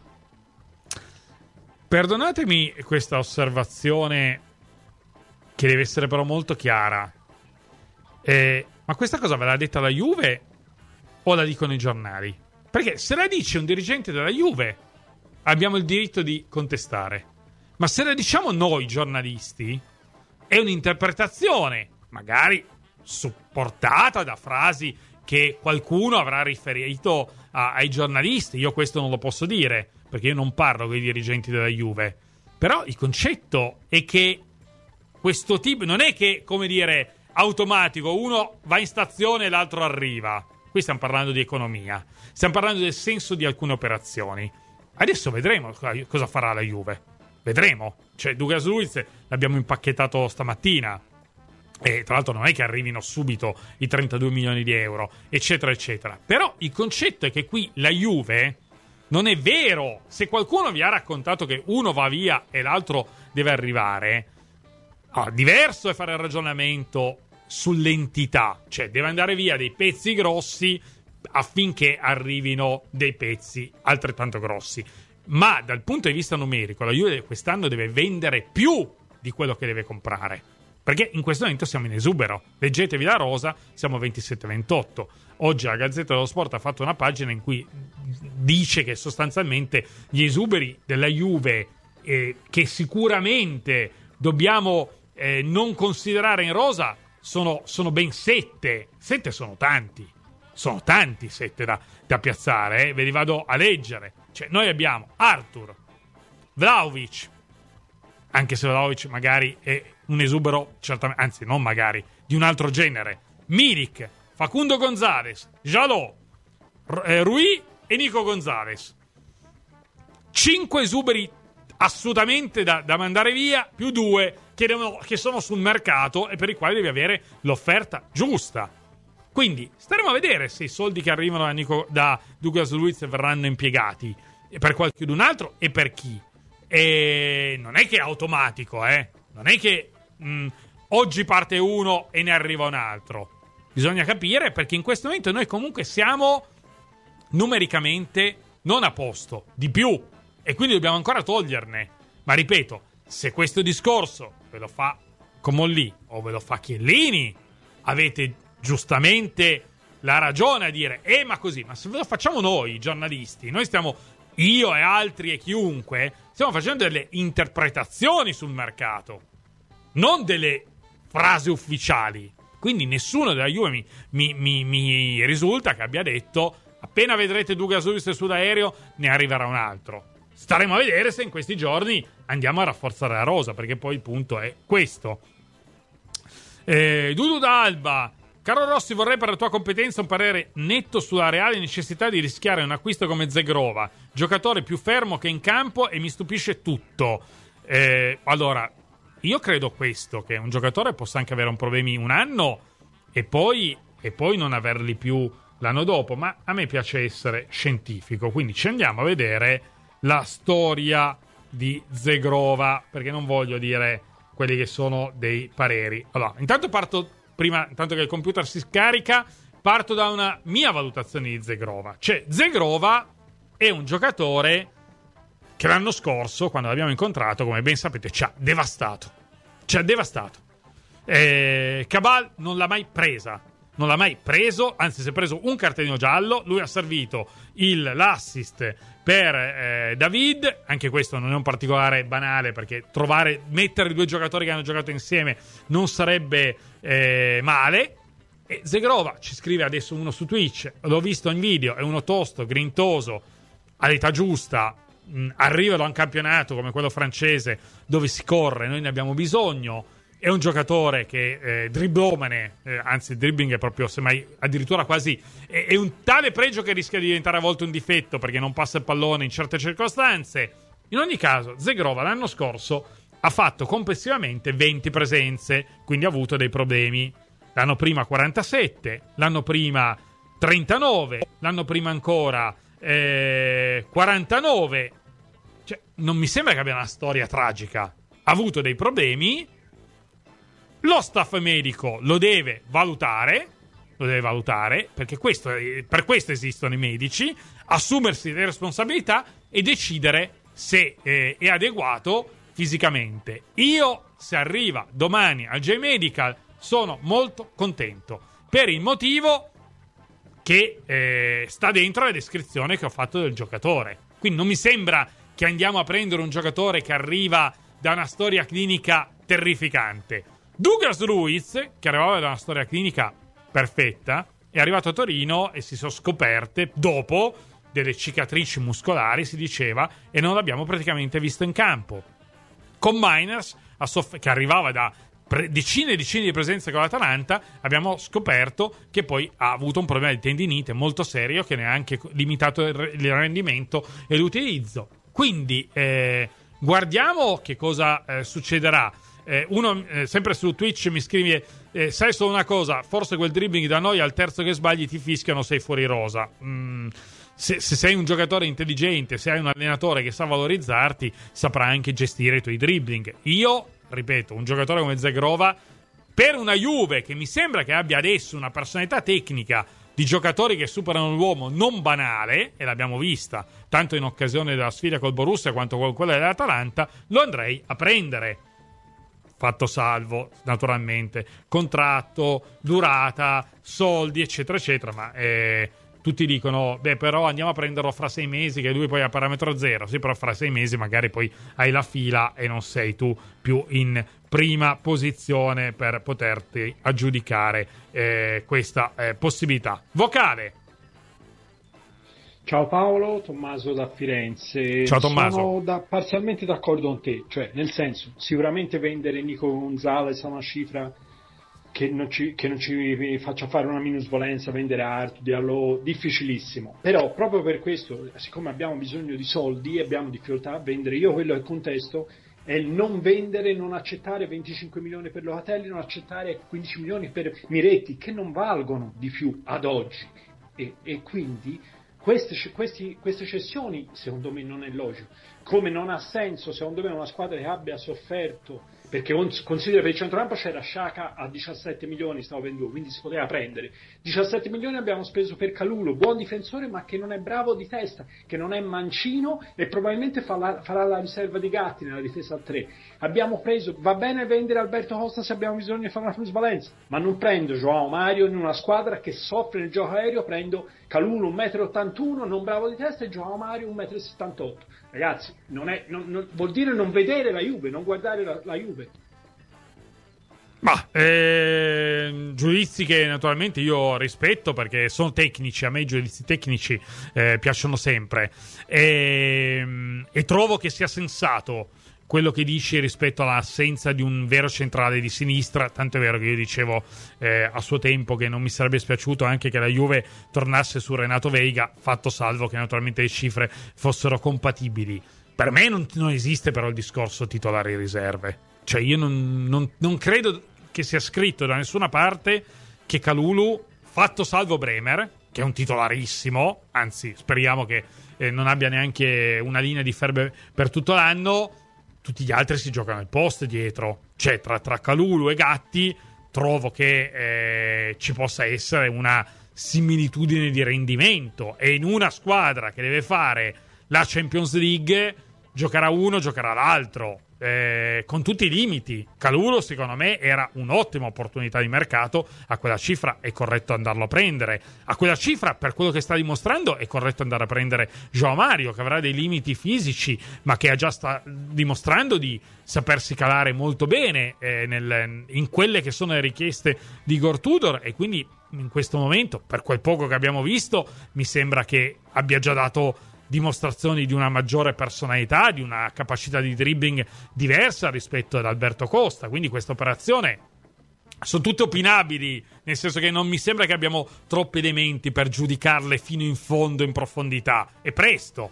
Perdonatemi questa osservazione, che deve essere però molto chiara. Ma questa cosa ve l'ha detta la Juve o la dicono i giornali? Perché se la dice un dirigente della Juve, abbiamo il diritto di contestare. Ma se la diciamo noi giornalisti, è un'interpretazione, magari supportata da frasi che qualcuno avrà riferito ai giornalisti. Io questo non lo posso dire, perché io non parlo con i dirigenti della Juve. Però il concetto è che questo tipo non è che, come dire, automatico, uno va in stazione e l'altro arriva. Qui stiamo parlando di economia, stiamo parlando del senso di alcune operazioni. Adesso vedremo cosa farà la Juve. Vedremo. Cioè, Douglas Luiz l'abbiamo impacchettato stamattina. E tra l'altro non è che arrivino subito i 32 milioni di euro, eccetera, eccetera. Però il concetto è che qui la Juve non è vero. Se qualcuno vi ha raccontato che uno va via e l'altro deve arrivare, diverso è fare il ragionamento sull'entità. Cioè, deve andare via dei pezzi grossi affinché arrivino dei pezzi altrettanto grossi. Ma dal punto di vista numerico, la Juve quest'anno deve vendere più di quello che deve comprare. Perché in questo momento siamo in esubero. Leggetevi la rosa, siamo 27-28. Oggi la Gazzetta dello Sport ha fatto una pagina in cui dice che sostanzialmente gli esuberi della Juve, che sicuramente dobbiamo non considerare in rosa, sono ben 7. 7 sono tanti. Sono tanti 7 da piazzare. Ve li vado a leggere. Cioè, noi abbiamo Arthur, Vlahovic, anche se Vlahovic magari è un esubero, certamente, anzi non magari, di un altro genere. Milik, Facundo Gonzalez, Jalot, Rui e Nico Gonzalez. 5 esuberi assolutamente da mandare via, più 2 che sono sul mercato e per i quali devi avere l'offerta giusta. Quindi staremo a vedere se i soldi che arrivano da Douglas Luiz verranno impiegati per qualcun altro e per chi. E non è che è automatico, non è che oggi parte uno e ne arriva un altro. Bisogna capire, perché in questo momento noi comunque siamo numericamente non a posto, di più, e quindi dobbiamo ancora toglierne. Ma ripeto, se questo discorso ve lo fa Comolli o ve lo fa Chiellini, avete giustamente la ragione a dire ma così, ma se ve lo facciamo noi giornalisti, noi stiamo, io e altri e chiunque, stiamo facendo delle interpretazioni sul mercato, non delle frasi ufficiali. Quindi nessuno della Juve mi risulta che abbia detto appena vedrete Douglas Luiz sull'aereo ne arriverà un altro. Staremo a vedere se in questi giorni andiamo a rafforzare la rosa, perché poi il punto è questo. Dudu d'Alba: caro Rossi, vorrei per la tua competenza un parere netto sulla reale necessità di rischiare un acquisto come Zegrova, giocatore più fermo che in campo, e mi stupisce tutto. Allora, io credo questo, che un giocatore possa anche avere un problemi un anno e poi non averli più l'anno dopo, ma a me piace essere scientifico, quindi ci andiamo a vedere la storia di Zegrova, perché non voglio dire quelli che sono dei pareri. Allora, intanto intanto che il computer si scarica, parto da una mia valutazione di Zegrova. Cioè, Zegrova è un giocatore che l'anno scorso, quando l'abbiamo incontrato, come ben sapete, ci ha devastato. Cabal non l'ha mai presa. Non l'ha mai preso, anzi si è preso un cartellino giallo. Lui ha servito l'assist per David. Anche questo non è un particolare banale, perché mettere due giocatori che hanno giocato insieme non sarebbe male. E Zegrova, ci scrive adesso uno su Twitch, l'ho visto in video, è uno tosto, grintoso, all'età giusta, arriva da un campionato come quello francese dove si corre, noi ne abbiamo bisogno. È un giocatore che dribblomane, anzi il dribbling è proprio semmai addirittura quasi è un tale pregio che rischia di diventare a volte un difetto, perché non passa il pallone in certe circostanze. In ogni caso, Zegrova l'anno scorso ha fatto complessivamente 20 presenze, quindi ha avuto dei problemi. L'anno prima 47, l'anno prima 39, l'anno prima ancora 49. Cioè, non mi sembra che abbia una storia tragica. Ha avuto dei problemi. Lo staff medico lo deve valutare, perché per questo esistono i medici, assumersi le responsabilità e decidere se è adeguato fisicamente. Io, se arriva domani al J-Medical, sono molto contento, per il motivo che sta dentro la descrizione che ho fatto del giocatore. Quindi non mi sembra che andiamo a prendere un giocatore che arriva da una storia clinica terrificante. Douglas Luiz, che arrivava da una storia clinica perfetta, è arrivato a Torino e si sono scoperte dopo delle cicatrici muscolari, si diceva, e non l'abbiamo praticamente visto in campo. Con Miners, che arrivava da decine e decine di presenze con l'Atalanta, abbiamo scoperto che poi ha avuto un problema di tendinite molto serio che ne ha anche limitato il rendimento e l'utilizzo. Quindi guardiamo che cosa succederà. uno sempre su Twitch mi scrive sai solo una cosa, forse quel dribbling da noi al terzo che sbagli ti fischiano, sei fuori rosa. Se sei un giocatore intelligente, se hai un allenatore che sa valorizzarti, saprà anche gestire i tuoi dribbling. Io, ripeto, un giocatore come Zagrova, per una Juve che mi sembra che abbia adesso una personalità tecnica di giocatori che superano l'uomo non banale, e l'abbiamo vista tanto in occasione della sfida col Borussia quanto con quella dell'Atalanta, lo andrei a prendere. Fatto salvo, naturalmente, contratto, durata, soldi, eccetera, eccetera, ma tutti dicono, però andiamo a prenderlo fra 6 mesi, che lui poi ha parametro zero. Sì, però fra 6 mesi magari poi hai la fila e non sei tu più in prima posizione per poterti aggiudicare questa possibilità. Vocale. Ciao Paolo, Tommaso da Firenze. Ciao Tommaso. Sono parzialmente d'accordo con te, cioè nel senso, sicuramente vendere Nico Gonzalez a una cifra che non ci faccia fare una minusvalenza, vendere Arthur, Diallo, difficilissimo. Però proprio per questo, siccome abbiamo bisogno di soldi e abbiamo difficoltà a vendere, io quello che contesto è il non vendere, non accettare 25 milioni per Locatelli, non accettare 15 milioni per Miretti, che non valgono di più ad oggi. E quindi queste cessioni secondo me non è logico. Come non ha senso secondo me una squadra che abbia sofferto, perché considera per il centrocampo c'era Xhaka a 17 milioni, stavo vendendo, quindi si poteva prendere 17 milioni abbiamo speso per Kalulu, buon difensore ma che non è bravo di testa, che non è mancino e probabilmente farà la riserva di Gatti nella difesa a 3. Abbiamo preso, va bene vendere Alberto Costa se abbiamo bisogno di fare una plusvalenza, ma non prendo João Mario in una squadra che soffre nel gioco aereo, prendo Kalulu 1,81 m, non bravo di testa, e João Mario 1,78 m. Ragazzi, vuol dire non vedere la Juve, non guardare la Juve. Ma giudizi che naturalmente io rispetto perché sono tecnici, a me i giudizi tecnici piacciono sempre, e trovo che sia sensato quello che dici rispetto all'assenza di un vero centrale di sinistra, tanto è vero che io dicevo a suo tempo che non mi sarebbe spiaciuto anche che la Juve tornasse su Renato Veiga, fatto salvo che naturalmente le cifre fossero compatibili. Per me non esiste però il discorso titolari e riserve, cioè io non credo che sia scritto da nessuna parte che Kalulu, fatto salvo Bremer, che è un titolarissimo, anzi speriamo che non abbia neanche una linea di ferbe per tutto l'anno, tutti gli altri si giocano al post dietro, cioè tra Kalulu e Gatti trovo che ci possa essere una similitudine di rendimento, e in una squadra che deve fare la Champions League giocherà uno, giocherà l'altro, con tutti i limiti. Kalulu secondo me era un'ottima opportunità di mercato, a quella cifra è corretto andarlo a prendere, a quella cifra per quello che sta dimostrando è corretto andare a prendere João Mario, che avrà dei limiti fisici ma che sta dimostrando di sapersi calare molto bene in quelle che sono le richieste di Igor Tudor, e quindi in questo momento, per quel poco che abbiamo visto, mi sembra che abbia già dato dimostrazioni di una maggiore personalità, di una capacità di dribbling diversa rispetto ad Alberto Costa. Quindi questa operazione sono tutte opinabili, nel senso che non mi sembra che abbiamo troppi elementi per giudicarle fino in fondo, in profondità. È presto.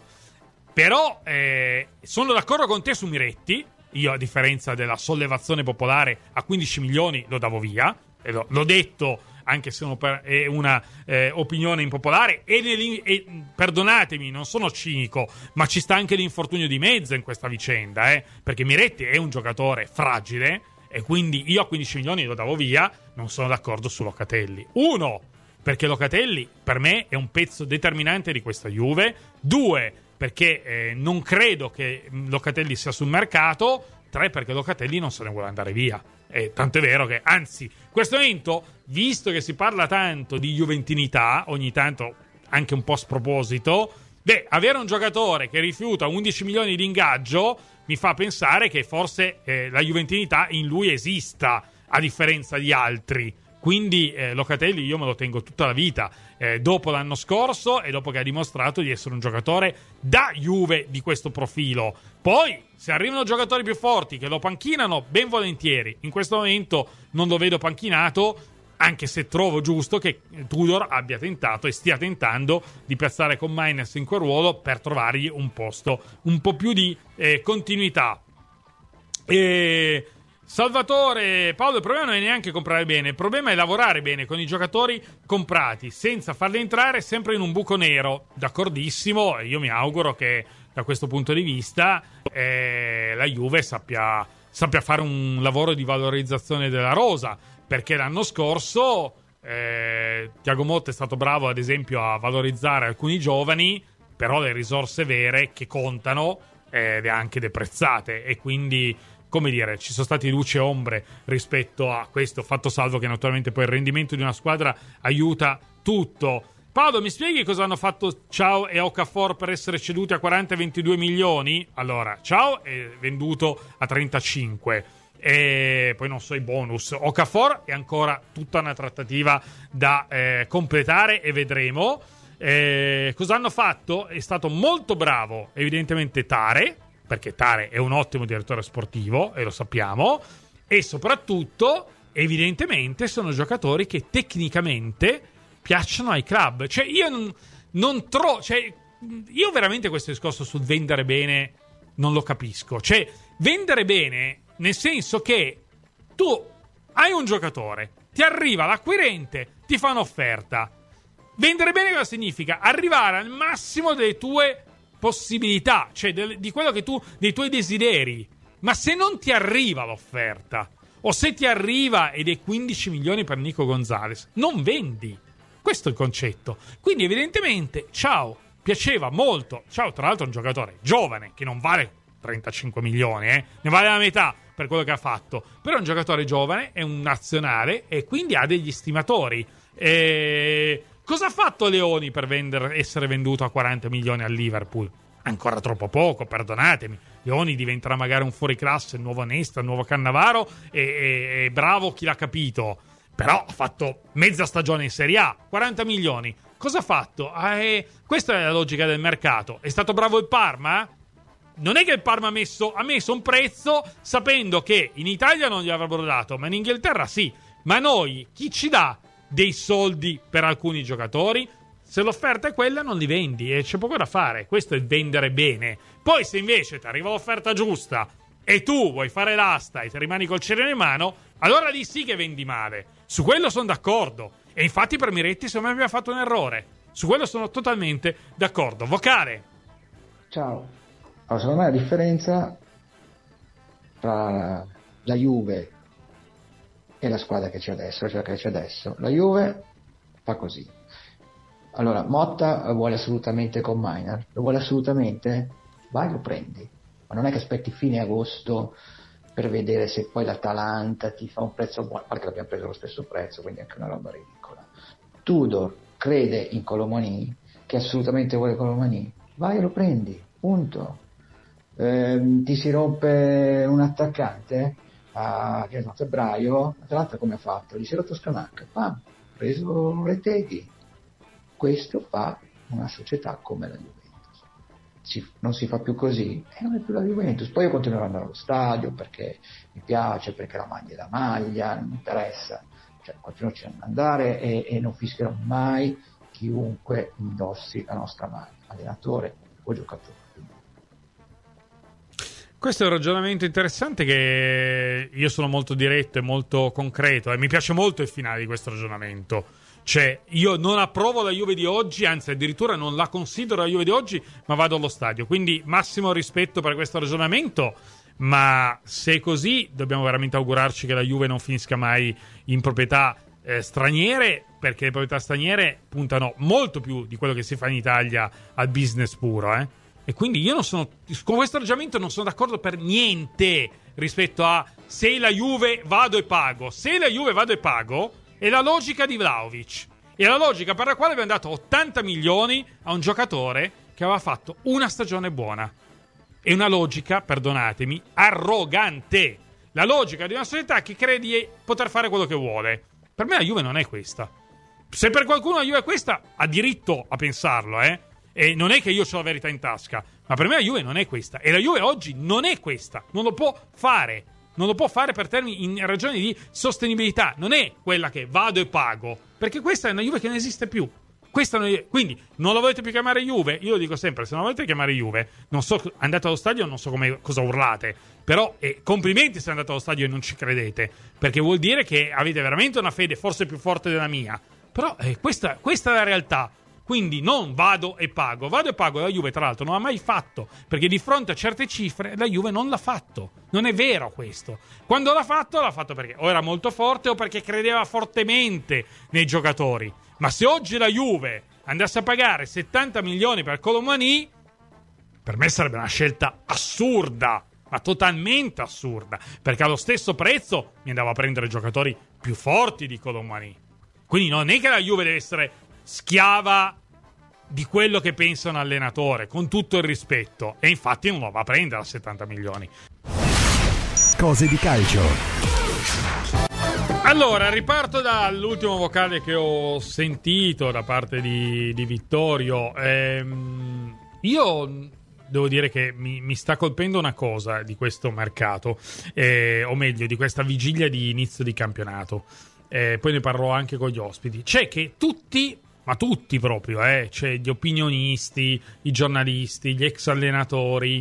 Però sono d'accordo con te su Miretti. Io, a differenza della sollevazione popolare, a 15 milioni lo davo via, e l'ho detto, anche se è una opinione impopolare, e perdonatemi, non sono cinico, ma ci sta anche l'infortunio di mezzo in questa vicenda, perché Miretti è un giocatore fragile, e quindi io a 15 milioni lo davo via. Non sono d'accordo su Locatelli. 1, perché Locatelli per me è un pezzo determinante di questa Juve. 2, perché non credo che Locatelli sia sul mercato. 3, perché Locatelli non se ne vuole andare via. Tanto è vero che, anzi, in questo momento, visto che si parla tanto di juventinità, ogni tanto anche un po' a sproposito, avere un giocatore che rifiuta 11 milioni di ingaggio mi fa pensare che forse la juventinità in lui esista, a differenza di altri. Quindi Locatelli io me lo tengo tutta la vita, dopo l'anno scorso e dopo che ha dimostrato di essere un giocatore da Juve di questo profilo. Poi, se arrivano giocatori più forti che lo panchinano, ben volentieri. In questo momento non lo vedo panchinato, anche se trovo giusto che Tudor abbia tentato e stia tentando di piazzare con Maines in quel ruolo per trovargli un posto un po' più di continuità. Salvatore, Paolo, il problema non è neanche comprare bene, il problema è lavorare bene con i giocatori comprati senza farli entrare sempre in un buco nero. D'accordissimo, io mi auguro che da questo punto di vista la Juve sappia fare un lavoro di valorizzazione della rosa, perché l'anno scorso Thiago Motta è stato bravo ad esempio a valorizzare alcuni giovani, però le risorse vere che contano le ha anche deprezzate, e quindi, come dire, ci sono stati luci e ombre rispetto a questo, fatto salvo che naturalmente poi il rendimento di una squadra aiuta tutto. Paolo, mi spieghi cosa hanno fatto Ciao e Okafor per essere ceduti a 40 e 22 milioni? Allora, Ciao è venduto a 35 e poi non so i bonus. Okafor è ancora tutta una trattativa da completare e vedremo. Cosa hanno fatto? È stato molto bravo evidentemente Tare, perché Tare è un ottimo direttore sportivo e lo sappiamo, e soprattutto evidentemente sono giocatori che tecnicamente piacciono ai club. Cioè io non trovo, cioè io veramente questo discorso sul vendere bene non lo capisco. Cioè vendere bene nel senso che tu hai un giocatore, ti arriva l'acquirente, ti fa un'offerta. Vendere bene cosa significa? Arrivare al massimo delle tue possibilità, cioè di quello che tu, dei tuoi desideri. Ma se non ti arriva l'offerta, o se ti arriva ed è 15 milioni per Nico Gonzalez, non vendi. Questo è il concetto. Quindi evidentemente Ciao piaceva molto. Ciao tra l'altro è un giocatore giovane che non vale 35 milioni, ne vale la metà per quello che ha fatto, però è un giocatore giovane, è un nazionale e quindi ha degli stimatori. Cosa ha fatto Leoni per essere venduto a 40 milioni al Liverpool? Ancora troppo poco, perdonatemi. Leoni diventerà magari un fuoriclasse, il nuovo Nesta, il nuovo Cannavaro, e bravo chi l'ha capito. Però ha fatto mezza stagione in Serie A, 40 milioni. Cosa ha fatto? Questa è la logica del mercato. È stato bravo il Parma? Non è che il Parma ha messo un prezzo sapendo che in Italia non gli avrebbero dato, ma in Inghilterra sì. Ma noi, chi ci dà dei soldi per alcuni giocatori? Se l'offerta è quella, non li vendi e c'è poco da fare. Questo è il vendere bene. Poi se invece ti arriva l'offerta giusta e tu vuoi fare l'asta e ti rimani col cerino in mano, allora lì sì che vendi male. Su quello sono d'accordo. E infatti per Miretti secondo me abbiamo fatto un errore. Su quello sono totalmente d'accordo. Vocale. Ciao. Allora, secondo me la differenza tra la Juve e la squadra che c'è adesso, la Juve fa così. Allora, Motta vuole assolutamente con Maynard, lo vuole assolutamente, vai lo prendi, ma non è che aspetti fine agosto per vedere se poi l'Atalanta ti fa un prezzo buono, a parte che l'abbiamo preso allo stesso prezzo, quindi anche una roba ridicola. Tudor crede in Colomani, che assolutamente vuole Colomani, vai e lo prendi, punto. Ti si rompe un attaccante a febbraio, l'Atalanta come ha fatto? Gli si è rotto Scamacca, ha preso Retegui. Questo fa una società come la Juventus. Non si fa più così e non è più la Juventus. Poi io continuerò ad andare allo stadio perché mi piace, perché la maglia è la maglia, non mi interessa, cioè continuerò ad andare e non fischierò mai chiunque indossi la nostra maglia, allenatore o giocatore. Questo è un ragionamento interessante che io sono molto diretto e molto concreto e mi piace molto il finale di questo ragionamento. Cioè, io non approvo la Juve di oggi, anzi addirittura non la considero la Juve di oggi, ma vado allo stadio. Quindi massimo rispetto per questo ragionamento, ma se è così dobbiamo veramente augurarci che la Juve non finisca mai in proprietà straniere, perché le proprietà straniere puntano molto più di quello che si fa in Italia al business puro, E quindi io non sono, con questo ragionamento non sono d'accordo per niente rispetto a se la Juve vado e pago. Se la Juve vado e pago è la logica di Vlahovic. È la logica per la quale abbiamo dato 80 milioni a un giocatore che aveva fatto una stagione buona. È una logica, perdonatemi, arrogante. La logica di una società che crede di poter fare quello che vuole. Per me la Juve non è questa. Se per qualcuno la Juve è questa, ha diritto a pensarlo, E non è che io ho la verità in tasca, ma per me la Juve non è questa. E la Juve oggi non è questa. Non lo può fare. Non lo può fare per termini, in ragioni di sostenibilità. Non è quella che vado e pago. Perché questa è una Juve che non esiste più. Quindi non lo volete più chiamare Juve? Io lo dico sempre, se non lo volete chiamare Juve, non so, andate allo stadio, non so cosa urlate, però complimenti se andate allo stadio e non ci credete, perché vuol dire che avete veramente una fede forse più forte della mia. Però questa è la realtà. Quindi non vado e pago. La Juve tra l'altro non l'ha mai fatto, perché di fronte a certe cifre la Juve non l'ha fatto. Non è vero questo. Quando l'ha fatto perché o era molto forte o perché credeva fortemente nei giocatori. Ma se oggi la Juve andasse a pagare 70 milioni per Colomani, per me sarebbe una scelta assurda, ma totalmente assurda, perché allo stesso prezzo mi andava a prendere giocatori più forti di Colomani. Quindi non è che la Juve deve essere schiava di quello che pensa un allenatore, con tutto il rispetto, e infatti non lo va a prendere a 70 milioni. Cose di calcio. Allora, riparto dall'ultimo vocale che ho sentito da parte di Vittorio. Io devo dire che mi sta colpendo una cosa di questo mercato, o meglio, di questa vigilia di inizio di campionato. Poi ne parlerò anche con gli ospiti. C'è che tutti proprio, cioè gli opinionisti, i giornalisti, gli ex allenatori,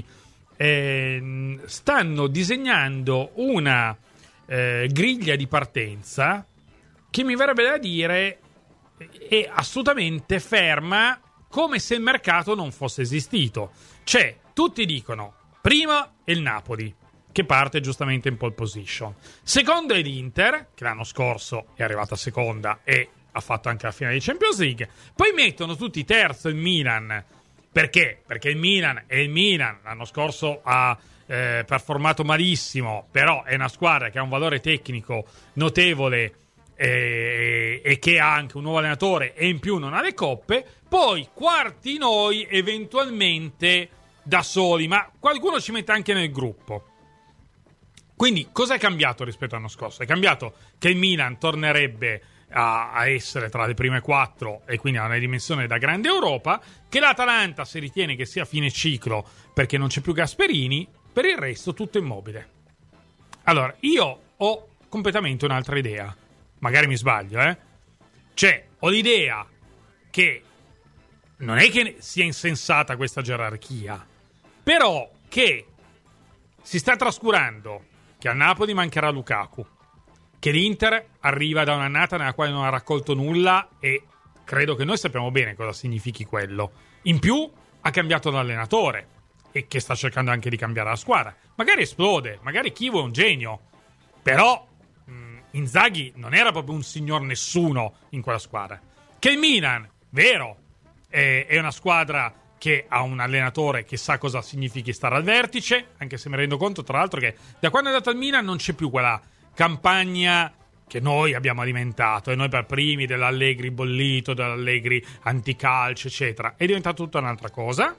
stanno disegnando una griglia di partenza che mi verrebbe da dire è assolutamente ferma, come se il mercato non fosse esistito. Cioè, tutti dicono, prima è il Napoli, che parte giustamente in pole position. Secondo è l'Inter, che l'anno scorso è arrivata seconda e ha fatto anche la finale di Champions League. Poi mettono tutti terzo il Milan. Perché? Perché il Milan è il Milan. L'anno scorso ha performato malissimo, però è una squadra che ha un valore tecnico notevole e che ha anche un nuovo allenatore e in più non ha le coppe. Poi quarti noi eventualmente da soli, ma qualcuno ci mette anche nel gruppo. Quindi cosa è cambiato rispetto all'anno scorso? È cambiato che il Milan tornerebbe a essere tra le prime 4 e quindi ha una dimensione da grande Europa, che l'Atalanta si ritiene che sia fine ciclo perché non c'è più Gasperini, per il resto tutto immobile. Allora, io ho completamente un'altra idea, magari mi sbaglio, cioè ho l'idea che non è che sia insensata questa gerarchia, però che si sta trascurando che al Napoli mancherà Lukaku, che l'Inter arriva da un'annata nella quale non ha raccolto nulla e credo che noi sappiamo bene cosa significhi quello. In più ha cambiato l'allenatore e che sta cercando anche di cambiare la squadra. Magari esplode, magari Chivo è un genio, però Inzaghi non era proprio un signor nessuno in quella squadra. Che il Milan, vero, è una squadra che ha un allenatore che sa cosa significhi stare al vertice, anche se mi rendo conto tra l'altro che da quando è andato al Milan non c'è più quella campagna che noi abbiamo alimentato, e noi per primi, dell'Allegri bollito, dell'Allegri anticalcio eccetera. È diventato tutta un'altra cosa.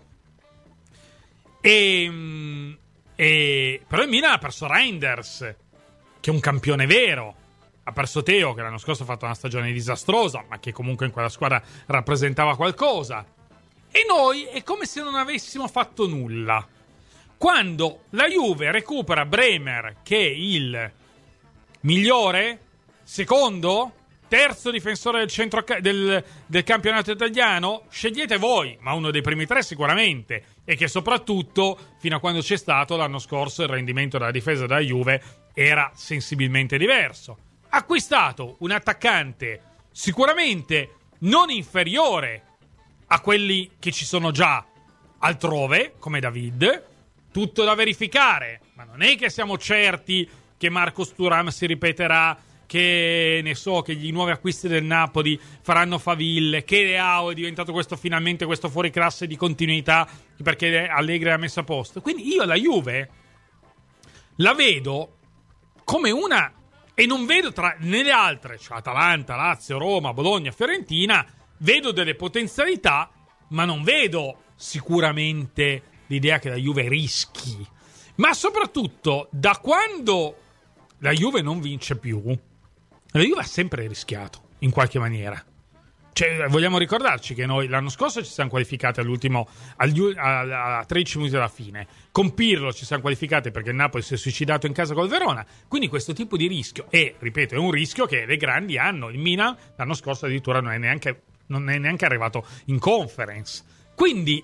Però il Milan ha perso Reinders, che è un campione vero, ha perso Teo, che l'anno scorso ha fatto una stagione disastrosa, ma che comunque in quella squadra rappresentava qualcosa. E noi è come se non avessimo fatto nulla. Quando la Juve recupera Bremer, che è il migliore, secondo, terzo difensore del centro del campionato italiano, scegliete voi, ma uno dei primi 3 sicuramente, e che soprattutto fino a quando c'è stato l'anno scorso il rendimento della difesa della Juve era sensibilmente diverso. Ha acquistato un attaccante sicuramente non inferiore a quelli che ci sono già altrove, come David, tutto da verificare, ma non è che siamo certi che Marcos Thuram si ripeterà, che ne so, che gli nuovi acquisti del Napoli faranno faville, che Leao è diventato finalmente questo fuoriclasse di continuità perché Allegri l'ha messo a posto. Quindi io la Juve la vedo come una, e non vedo nelle altre, cioè Atalanta, Lazio, Roma, Bologna, Fiorentina, vedo delle potenzialità, ma non vedo sicuramente l'idea che la Juve rischi. Ma soprattutto da quando la Juve non vince più, la Juve ha sempre rischiato in qualche maniera. Cioè, vogliamo ricordarci che noi l'anno scorso ci siamo qualificati a 13 minuti dalla fine. Con Pirlo ci siamo qualificati perché il Napoli si è suicidato in casa col Verona. Quindi questo tipo di rischio, e ripeto, è un rischio che le grandi hanno. Il Milan l'anno scorso addirittura non è neanche non è neanche arrivato in conference. Quindi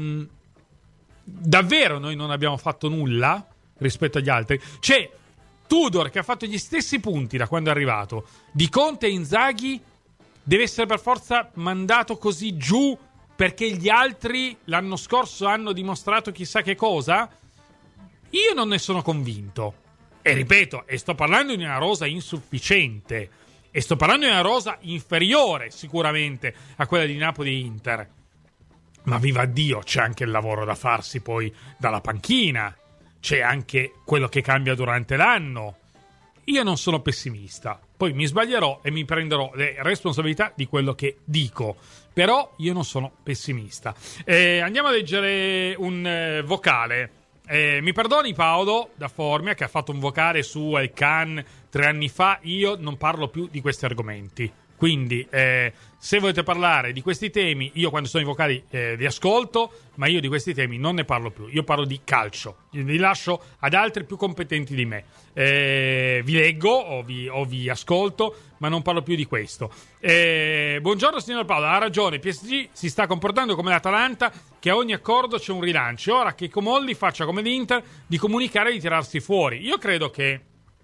davvero noi non abbiamo fatto nulla rispetto agli altri. C'è Tudor che ha fatto gli stessi punti da quando è arrivato. Di Conte e Inzaghi deve essere per forza mandato così giù perché gli altri l'anno scorso hanno dimostrato chissà che cosa? Io non ne sono convinto. E ripeto, sto parlando di una rosa insufficiente. E sto parlando di una rosa inferiore sicuramente a quella di Napoli e Inter. Ma viva Dio, c'è anche il lavoro da farsi poi dalla panchina. C'è anche quello che cambia durante l'anno. Io non sono pessimista. Poi mi sbaglierò e mi prenderò le responsabilità di quello che dico. Però io non sono pessimista. Andiamo a leggere un vocale. Mi perdoni Paolo da Formia che ha fatto un vocale su El Khan 3 anni fa. Io non parlo più di questi argomenti. Quindi se volete parlare di questi temi, io quando sono in vocali vi ascolto, ma io di questi temi non ne parlo più. Io parlo di calcio, li lascio ad altri più competenti di me. Vi leggo o vi ascolto, ma non parlo più di questo. Buongiorno signor Paolo, ha ragione, PSG si sta comportando come l'Atalanta, che a ogni accordo c'è un rilancio. Ora che Comolli faccia come l'Inter di comunicare e di tirarsi fuori. Io credo che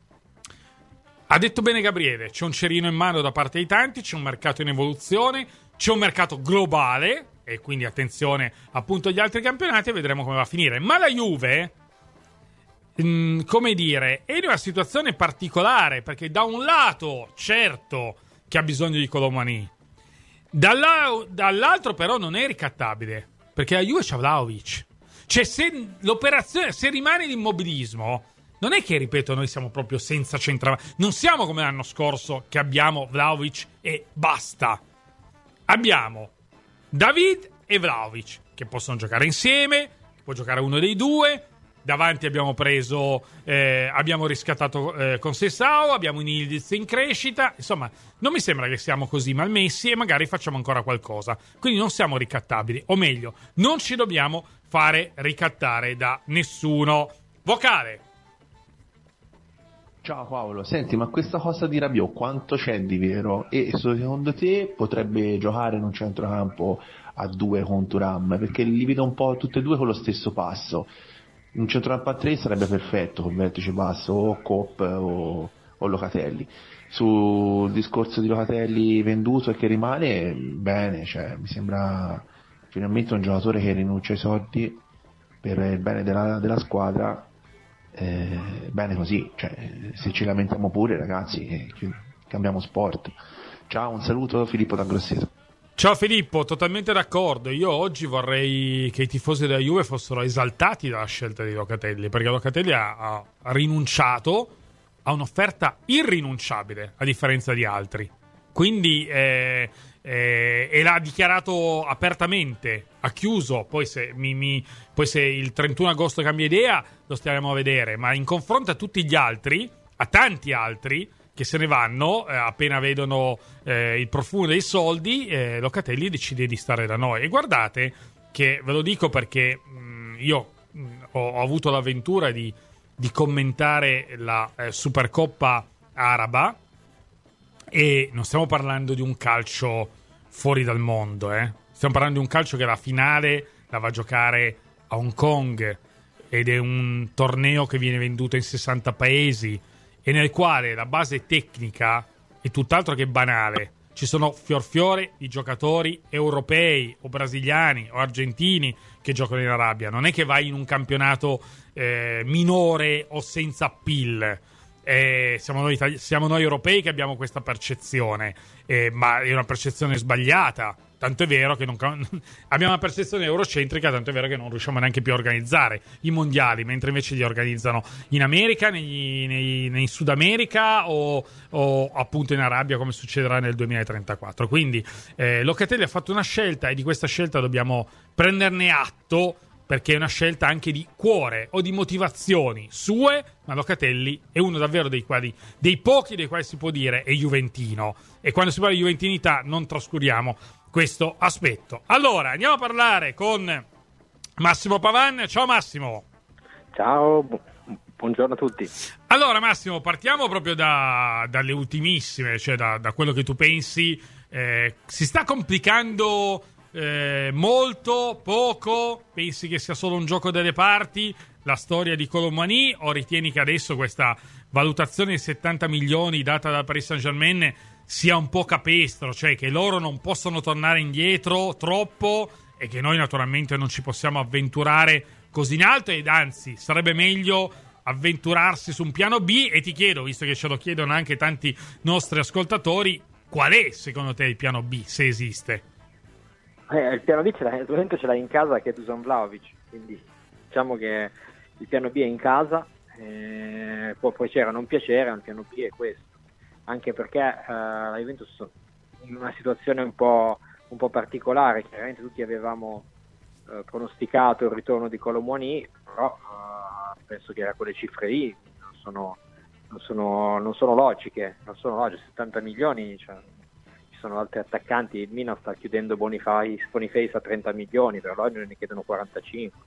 ha detto bene Gabriele, c'è un cerino in mano da parte di tanti, c'è un mercato in evoluzione, c'è un mercato globale, e quindi attenzione appunto agli altri campionati e vedremo come va a finire. Ma la Juve, come dire, è in una situazione particolare, perché da un lato, certo, che ha bisogno di Colomani, dall'altro però non è ricattabile, perché la Juve c'ha Vlahovic. Cioè se l'operazione, se rimane l'immobilismo... Non è che, ripeto, noi siamo proprio senza centravanti. Non siamo come l'anno scorso che abbiamo Vlahovic e basta. Abbiamo David e Vlahovic che possono giocare insieme, può giocare uno dei due. Davanti abbiamo preso, abbiamo riscattato con Sessao, abbiamo Nildiz in crescita. Insomma, non mi sembra che siamo così malmessi e magari facciamo ancora qualcosa. Quindi non siamo ricattabili, o meglio, non ci dobbiamo fare ricattare da nessuno. Vocale. Ciao Paolo, senti, ma questa cosa di Rabiot quanto c'è di vero? E secondo te potrebbe giocare in un centrocampo a 2 con Thuram? Perché li vedo un po' tutte e due con lo stesso passo. In un centrocampo a 3 sarebbe perfetto con vertice basso o Cop o Locatelli. Sul discorso di Locatelli venduto e che rimane, bene, cioè mi sembra finalmente un giocatore che rinuncia ai soldi per il bene della squadra. Bene così, cioè, se ci lamentiamo pure ragazzi, cambiamo sport. Ciao, un saluto, Filippo da Grosseto. Ciao Filippo, totalmente d'accordo. Io oggi vorrei che i tifosi della Juve fossero esaltati dalla scelta di Locatelli, perché Locatelli ha rinunciato a un'offerta irrinunciabile, a differenza di altri. Quindi e l'ha dichiarato apertamente, ha chiuso. Poi se il 31 agosto cambia idea lo stiamo a vedere, ma in confronto a tutti gli altri, a tanti altri che se ne vanno appena vedono il profumo dei soldi, Locatelli decide di stare da noi. E guardate che, ve lo dico perché io ho avuto l'avventura di commentare la Supercoppa araba, e non stiamo parlando di un calcio fuori dal mondo, stiamo parlando di un calcio che la finale la va a giocare a Hong Kong, ed è un torneo che viene venduto in 60 paesi e nel quale la base tecnica è tutt'altro che banale. Ci sono fior di giocatori europei o brasiliani o argentini che giocano in Arabia. Non è che vai in un campionato minore o senza appeal. Siamo noi europei che abbiamo questa percezione, ma è una percezione sbagliata. Tanto è vero che abbiamo una percezione eurocentrica, tanto è vero che non riusciamo neanche più a organizzare i mondiali, mentre invece li organizzano in America, in Sud America o appunto in Arabia, come succederà nel 2034. Quindi Locatelli ha fatto una scelta, e di questa scelta dobbiamo prenderne atto, perché è una scelta anche di cuore o di motivazioni sue, ma Locatelli è uno davvero dei pochi dei quali si può dire è juventino, e quando si parla di juventinità non trascuriamo questo aspetto. Allora, andiamo a parlare con Massimo Pavan. Ciao Massimo. Ciao, Buongiorno a tutti. Allora Massimo, partiamo proprio dalle ultimissime, cioè da quello che tu pensi. Si sta complicando molto, poco? Pensi che sia solo un gioco delle parti la storia di Kolo Muani, o ritieni che adesso questa valutazione di 70 milioni data dal Paris Saint-Germain sia un po' capestro, cioè che loro non possono tornare indietro troppo e che noi naturalmente non ci possiamo avventurare così in alto, ed anzi sarebbe meglio avventurarsi su un piano B? E ti chiedo, visto che ce lo chiedono anche tanti nostri ascoltatori, qual è secondo te il piano B, se esiste? Il piano B al momento ce l'hai in casa, che è Dusan Vlahovic, quindi diciamo che il piano B è in casa, può piacere o non piacere, ma il piano B è questo, anche perché la Juventus in una situazione un po' particolare. Chiaramente tutti avevamo pronosticato il ritorno di Kolo Muani, però penso che quelle cifre lì non sono logiche, 70 milioni, cioè, ci sono altri attaccanti, il Milan sta chiudendo Boniface a 30 milioni, per loro ne chiedono 45,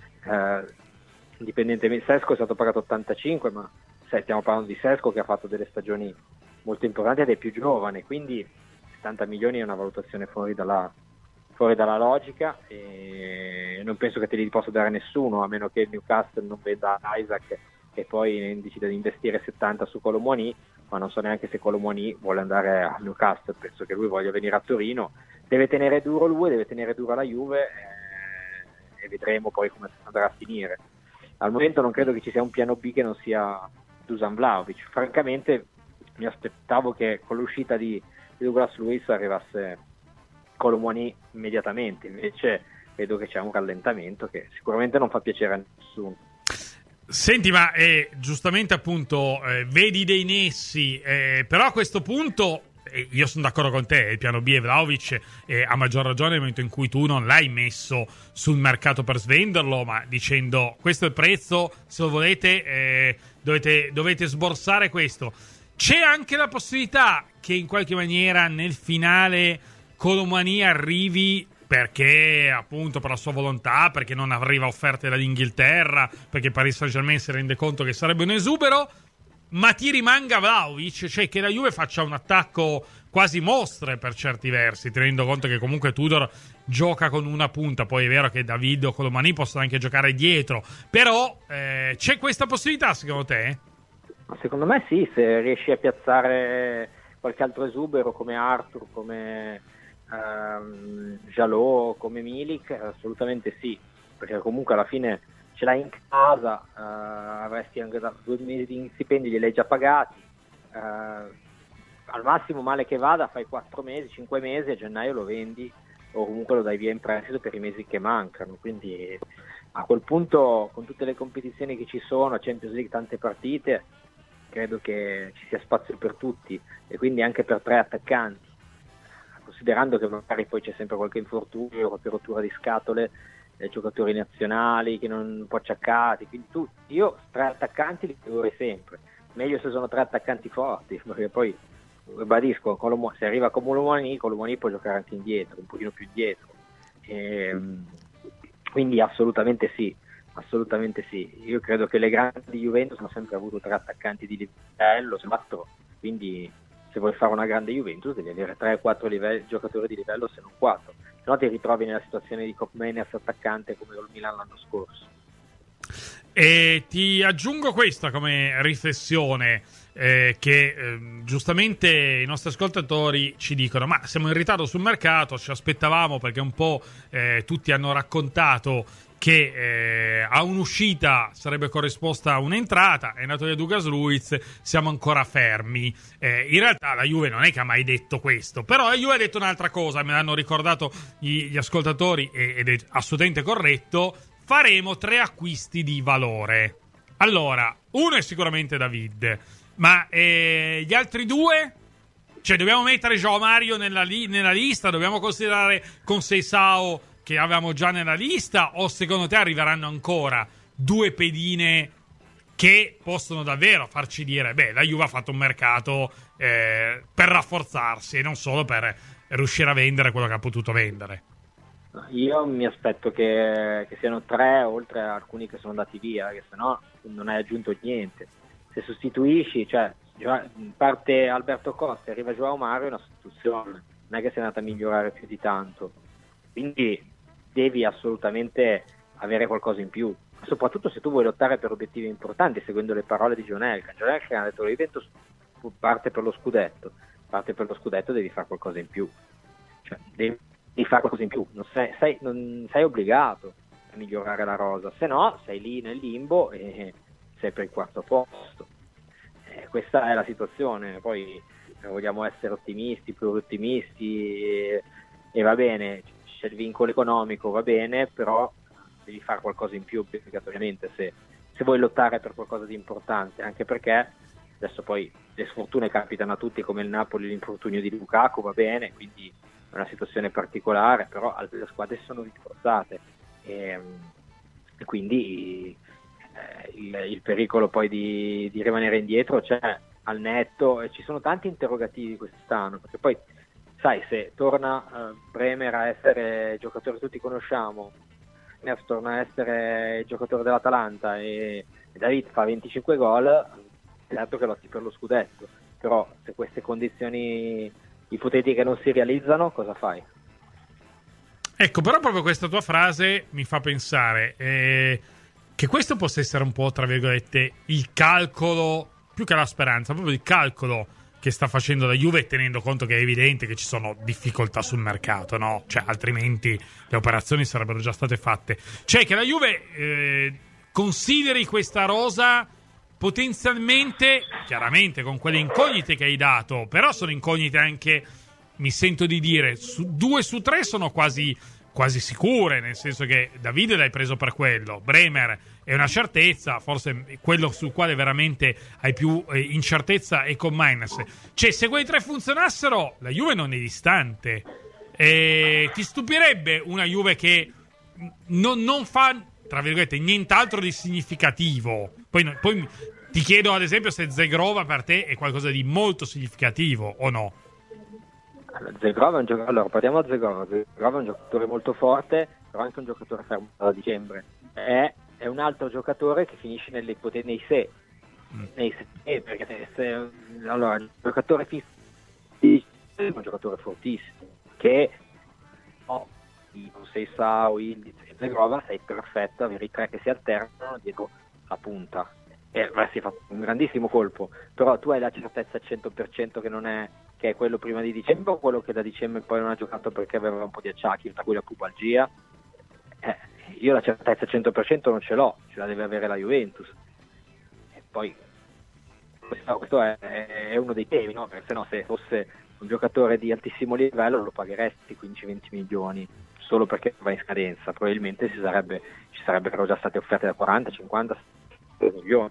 indipendentemente. Sesco è stato pagato 85, ma stiamo parlando di Sesco che ha fatto delle stagioni molto importanti ed è più giovane, quindi 70 milioni è una valutazione fuori dalla logica, e non penso che te li possa dare nessuno, a meno che il Newcastle non venda Isaac e poi decida di investire 70 su Kolo Muani, ma non so neanche se Kolo Muani vuole andare a Newcastle. Penso che lui voglia venire a Torino, deve tenere duro lui, deve tenere dura la Juve, e vedremo poi come andrà a finire. Al momento non credo che ci sia un piano B che non sia Dusan Vlahovic. Francamente mi aspettavo che con l'uscita di Douglas Luiz arrivasse Kolo Muani immediatamente, invece vedo che c'è un rallentamento che sicuramente non fa piacere a nessuno. Senti, ma giustamente appunto vedi dei nessi, però a questo punto io sono d'accordo con te, il piano B è Vlahovic, a maggior ragione nel momento in cui tu non l'hai messo sul mercato per svenderlo, ma dicendo questo è il prezzo, se lo volete dovete sborsare questo. C'è anche la possibilità che in qualche maniera nel finale Kolo Muani arrivi perché appunto per la sua volontà, perché non arriva offerte dall'Inghilterra, perché Paris Saint-Germain si rende conto che sarebbe un esubero, ma ti rimanga Vlahovic, cioè che la Juve faccia un attacco quasi mostre per certi versi, tenendo conto che comunque Tudor gioca con una punta. Poi è vero che David o Kolo Muani possono anche giocare dietro, però c'è questa possibilità secondo te? Secondo me sì, se riesci a piazzare qualche altro esubero come Arthur, come Jalot, come Milik, assolutamente sì, perché comunque alla fine ce l'hai in casa, avresti anche 2 mesi di stipendi, glieli hai già pagati, al massimo male che vada fai 4 mesi, 5 mesi, a gennaio lo vendi o comunque lo dai via in prestito per i mesi che mancano. Quindi a quel punto, con tutte le competizioni che ci sono, Champions League, tante partite, credo che ci sia spazio per tutti e quindi anche per 3 attaccanti, considerando che magari poi c'è sempre qualche infortunio, qualche rottura di scatole, giocatori nazionali che non un po' acciaccati, quindi io 3 attaccanti li vorrei sempre, meglio se sono 3 attaccanti forti, perché poi ribadisco, se arriva Kolo Muani può giocare anche indietro, un pochino più indietro, quindi assolutamente sì. Io credo che le grandi Juventus hanno sempre avuto 3 attaccanti di livello, 4, quindi se vuoi fare una grande Juventus devi avere 3-4 giocatori di livello, se non 4, se no ti ritrovi nella situazione di Koopmeiners attaccante come col Milan l'anno scorso. E ti aggiungo questa come riflessione, che giustamente i nostri ascoltatori ci dicono: ma siamo in ritardo sul mercato, ci aspettavamo, perché un po' tutti hanno raccontato che a un'uscita sarebbe corrisposta un'entrata, è nato via Douglas Luiz, siamo ancora fermi. In realtà la Juve non è che ha mai detto questo, però la Juve ha detto un'altra cosa, me l'hanno ricordato gli ascoltatori ed è assolutamente corretto: faremo 3 acquisti di valore. Allora, uno è sicuramente David, ma gli altri 2? Cioè dobbiamo mettere João Mario nella lista, dobbiamo considerare Conceição che avevamo già nella lista, o secondo te arriveranno ancora 2 pedine che possono davvero farci dire la Juve ha fatto un mercato per rafforzarsi e non solo per riuscire a vendere quello che ha potuto vendere? Io mi aspetto che siano 3, oltre a alcuni che sono andati via, che sennò non hai aggiunto niente. Se sostituisci, cioè parte Alberto Costa e arriva Joao Mario, è una sostituzione, non è che sia andata a migliorare più di tanto, quindi devi assolutamente avere qualcosa in più, soprattutto se tu vuoi lottare per obiettivi importanti, seguendo le parole di John Elkann. John Elkann ha detto che Juventus parte per lo scudetto, devi fare qualcosa in più, cioè devi fare qualcosa in più, non sei obbligato a migliorare la rosa, se no sei lì nel limbo e sei per il quarto posto. Questa è la situazione. Poi vogliamo essere ottimisti, più ottimisti, e va bene, c'è il vincolo economico, va bene, però devi fare qualcosa in più obbligatoriamente se vuoi lottare per qualcosa di importante, anche perché adesso poi le sfortune capitano a tutti, come il Napoli, l'infortunio di Lukaku, va bene, quindi è una situazione particolare, però le squadre sono rinforzate e quindi il pericolo poi di rimanere indietro c'è al netto, e ci sono tanti interrogativi quest'anno, perché poi sai, se torna Bremer a essere il giocatore che tutti conosciamo, Neves torna a essere il giocatore dell'Atalanta e David fa 25 gol, è certo che lotti per lo scudetto, però se queste condizioni ipotetiche non si realizzano, cosa fai? Ecco, però proprio questa tua frase mi fa pensare che questo possa essere un po', tra virgolette, il calcolo, più che la speranza, proprio il calcolo che sta facendo la Juve, tenendo conto che è evidente che ci sono difficoltà sul mercato, no? Cioè, altrimenti le operazioni sarebbero già state fatte. Cioè, che la Juve consideri questa rosa potenzialmente, chiaramente con quelle incognite che hai dato, però sono incognite anche, mi sento di dire, 2 su 3 sono quasi sicure, nel senso che Davide l'hai preso per quello, Bremer è una certezza, forse quello sul quale veramente hai più incertezza è con Mainz. Cioè, se quei 3 funzionassero, la Juve non è distante. Ti stupirebbe una Juve che non fa, tra virgolette, nient'altro di significativo? Poi ti chiedo, ad esempio, se Zegrova per te è qualcosa di molto significativo o no? Zegrova è un giocatore, allora parliamo di Zegrova. Zegrova è un giocatore molto forte, però anche un giocatore fermo da dicembre. È un altro giocatore che finisce nei se, perché allora il giocatore è un giocatore fortissimo, che non sei Sao, Ildiz e Zegrova, sei perfetto, avere i 3 che si alternano dietro la punta e avresti fatto un grandissimo colpo, però tu hai la certezza al 100% che non è, che è quello prima di dicembre, o quello che da dicembre poi non ha giocato perché aveva un po' di acciacchi, tra cui la pubalgia. Io la certezza al 100% non ce l'ho, ce la deve avere la Juventus. E poi questo è uno dei temi, no? Perché sennò, se fosse un giocatore di altissimo livello, lo pagheresti 15-20 milioni solo perché va in scadenza. Probabilmente ci sarebbero già state offerte da 40-50 milioni.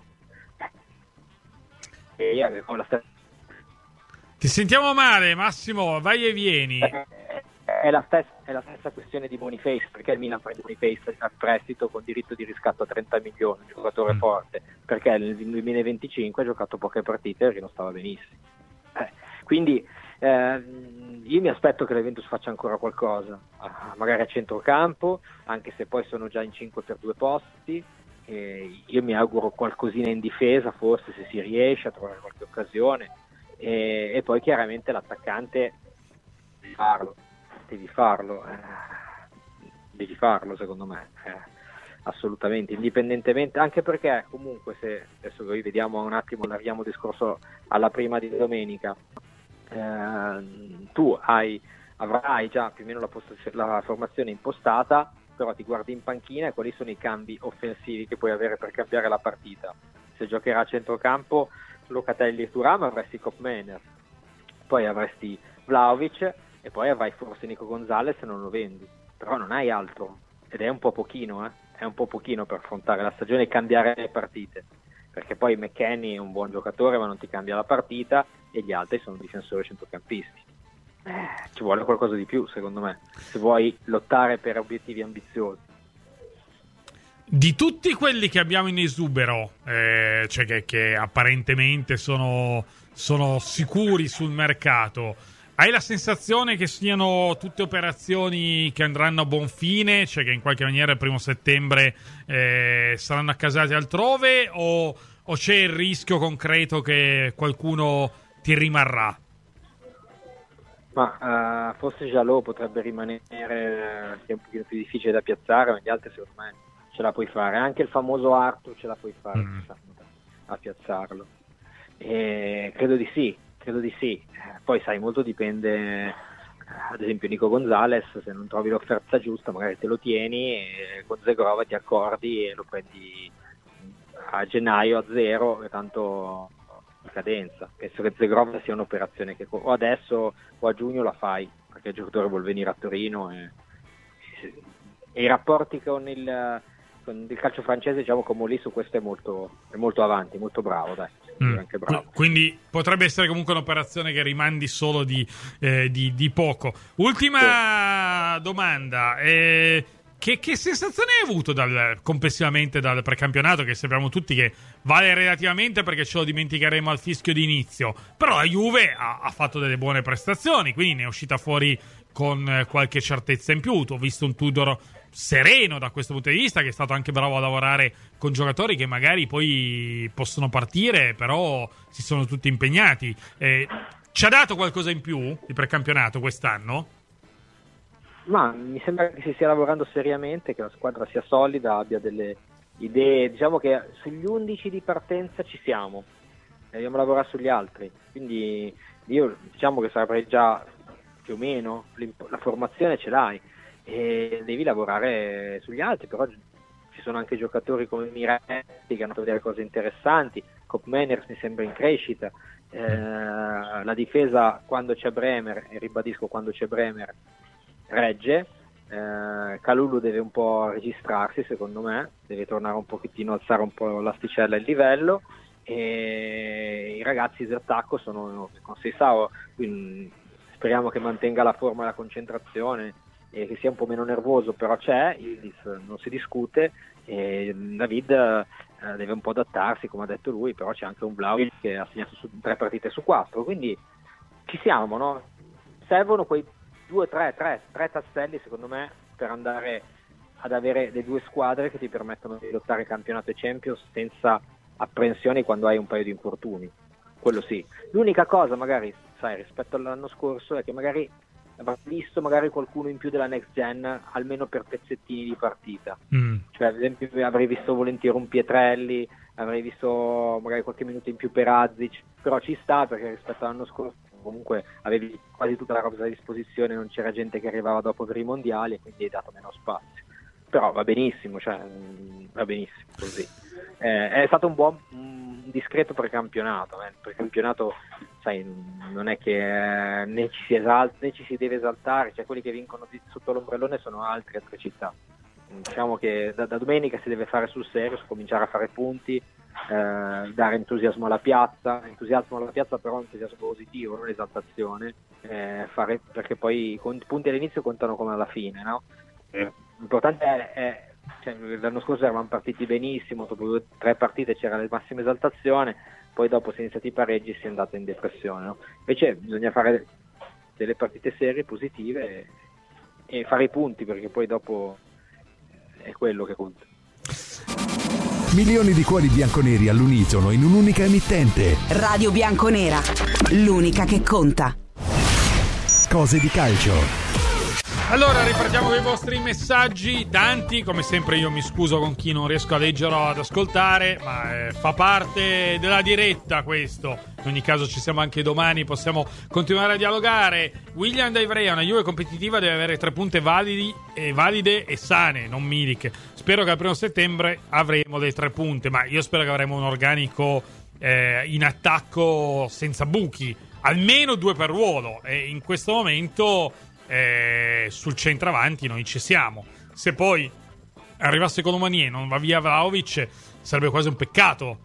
E io con la stessa... Ti sentiamo male, Massimo, vai e vieni. È la stessa questione di Boniface, perché il Milan prende Boniface a prestito con diritto di riscatto a 30 milioni, un giocatore forte, perché nel 2025 ha giocato poche partite e non stava benissimo. Quindi io mi aspetto che la Juventus faccia ancora qualcosa, magari a centrocampo, anche se poi sono già in 5 per 2 posti. Io mi auguro qualcosina in difesa, forse, se si riesce a trovare qualche occasione, e poi chiaramente l'attaccante devi farlo secondo me, assolutamente, indipendentemente, anche perché comunque, se adesso noi vediamo un attimo, allarghiamo il discorso alla prima di domenica, tu avrai già più o meno la formazione impostata, però ti guardi in panchina e quali sono i cambi offensivi che puoi avere per cambiare la partita. Se giocherà a centrocampo Locatelli e Thuram, avresti Koopmeiners, poi avresti Vlahovic e poi avrai forse Nico Gonzalez se non lo vendi, però non hai altro, ed è un po' pochino, è un po' pochino per affrontare la stagione e cambiare le partite, perché poi McKennie è un buon giocatore ma non ti cambia la partita, e gli altri sono difensori centrocampisti. Ci vuole qualcosa di più, secondo me, se vuoi lottare per obiettivi ambiziosi. Di tutti quelli che abbiamo in esubero, cioè che apparentemente sono sicuri sul mercato, Hai la sensazione che siano tutte operazioni che andranno a buon fine, cioè che in qualche maniera il 1 settembre saranno accasati altrove, o c'è il rischio concreto che qualcuno ti rimarrà? Ma forse Jalot potrebbe rimanere, che è un pochino più difficile da piazzare, ma gli altri secondo me ce la puoi fare. Anche il famoso Arthur ce la puoi fare a piazzarlo. E credo di sì. Poi sai, molto dipende, ad esempio Nico Gonzalez, se non trovi l'offerta giusta magari te lo tieni, e con Zegrova ti accordi e lo prendi a gennaio a 0, e tanto in cadenza. Penso che Zegrova sia un'operazione che o adesso o a giugno la fai, perché il giocatore vuol venire a Torino e i rapporti con il calcio francese, diciamo, come lì su questo è molto avanti, molto bravo, dai. Anche bravo. Quindi potrebbe essere comunque un'operazione che rimandi solo di poco. Ultima domanda, che sensazione hai avuto complessivamente dal precampionato, che sappiamo tutti che vale relativamente perché ce lo dimenticheremo al fischio di inizio, però la Juve ha fatto delle buone prestazioni, quindi ne è uscita fuori con qualche certezza in più. Ho visto un Tudor sereno da questo punto di vista, che è stato anche bravo a lavorare con giocatori che magari poi possono partire, però si sono tutti impegnati. Ci ha dato qualcosa in più il precampionato quest'anno? Ma mi sembra che si stia lavorando seriamente, che la squadra sia solida, abbia delle idee. Diciamo che sugli 11 di partenza ci siamo, dobbiamo lavorare sugli altri, quindi io diciamo che saprei già più o meno la formazione ce l'hai e devi lavorare sugli altri. Però ci sono anche giocatori come Miretti che hanno fatto delle cose interessanti, Koopmeiners mi sembra in crescita, la difesa quando c'è Bremer, e ribadisco quando c'è Bremer, regge. Kalulu deve un po' registrarsi, secondo me, deve tornare un pochettino, alzare un po' l'asticella e il livello, e i ragazzi di attacco sono con Seisao, quindi speriamo che mantenga la forma e la concentrazione e che sia un po' meno nervoso, però c'è, non si discute, e David deve un po' adattarsi, come ha detto lui, però c'è anche un Vlahovic che ha segnato 3 partite su 4, quindi ci siamo, no? Servono quei 3 tasselli, secondo me, per andare ad avere le 2 squadre che ti permettono di lottare campionato e Champions senza apprensioni quando hai un paio di infortuni. Quello sì. L'unica cosa, magari, sai, rispetto all'anno scorso, è che magari avrei visto magari qualcuno in più della next gen, almeno per pezzettini di partita. Cioè, ad esempio, avrei visto volentieri un Pietrelli, avrei visto magari qualche minuto in più per Azic, però ci sta, perché rispetto all'anno scorso comunque avevi quasi tutta la roba a disposizione, non c'era gente che arrivava dopo per i mondiali e quindi hai dato meno spazio. Però va benissimo, cioè va benissimo così. È stato un discreto precampionato. Il precampionato, sai, non è che né ci si esalta né ci si deve esaltare, cioè quelli che vincono sotto l'ombrellone sono altre città. Diciamo che da domenica si deve fare sul serio, cominciare a fare punti, dare entusiasmo alla piazza, però entusiasmo positivo, non esaltazione, perché poi i punti all'inizio contano come alla fine, no? L'importante è cioè, l'anno scorso eravamo partiti benissimo, dopo 2 o 3 partite c'era la massima esaltazione, poi dopo si è iniziati i pareggi e si è andata in depressione, no? Invece bisogna fare delle partite serie, positive, e fare i punti, perché poi dopo è quello che conta. Milioni di cuori bianconeri all'unisono in un'unica emittente. Radio Bianconera, l'unica che conta. Cose di calcio. Allora, ripartiamo con i vostri messaggi, tanti, come sempre io mi scuso con chi non riesco a leggere o ad ascoltare, ma fa parte della diretta questo. In ogni caso ci siamo anche domani, possiamo continuare a dialogare. William da Ivrea, una Juve competitiva deve avere 3 punte valide e sane, non Milik. Spero che al 1 settembre avremo le 3 punte, ma io spero che avremo un organico in attacco senza buchi, almeno 2 per ruolo, e in questo momento sul centravanti noi ci siamo. Se poi arrivasse Colomanie e non va via Vlahovic, sarebbe quasi un peccato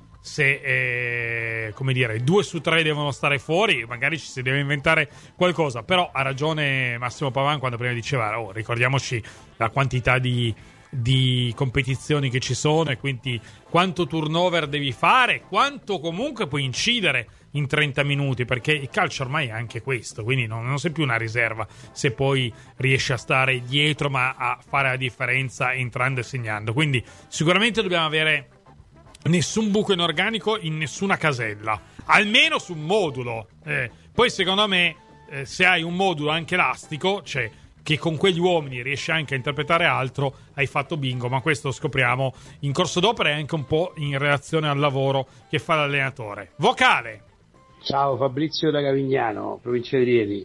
se 2 su 3 devono stare fuori, magari ci si deve inventare qualcosa. Però ha ragione Massimo Pavan quando prima diceva ricordiamoci la quantità di competizioni che ci sono, e quindi quanto turnover devi fare, quanto comunque puoi incidere in 30 minuti, perché il calcio ormai è anche questo, quindi non sei più una riserva se poi riesci a stare dietro ma a fare la differenza entrando e segnando. Quindi sicuramente dobbiamo avere nessun buco in organico in nessuna casella, almeno su un modulo. Poi secondo me se hai un modulo anche elastico, cioè che con quegli uomini riesci anche a interpretare altro, hai fatto bingo, ma questo lo scopriamo in corso d'opera e anche un po' in relazione al lavoro che fa l'allenatore. Vocale. Ciao, Fabrizio da Gavignano, provincia di Rieti.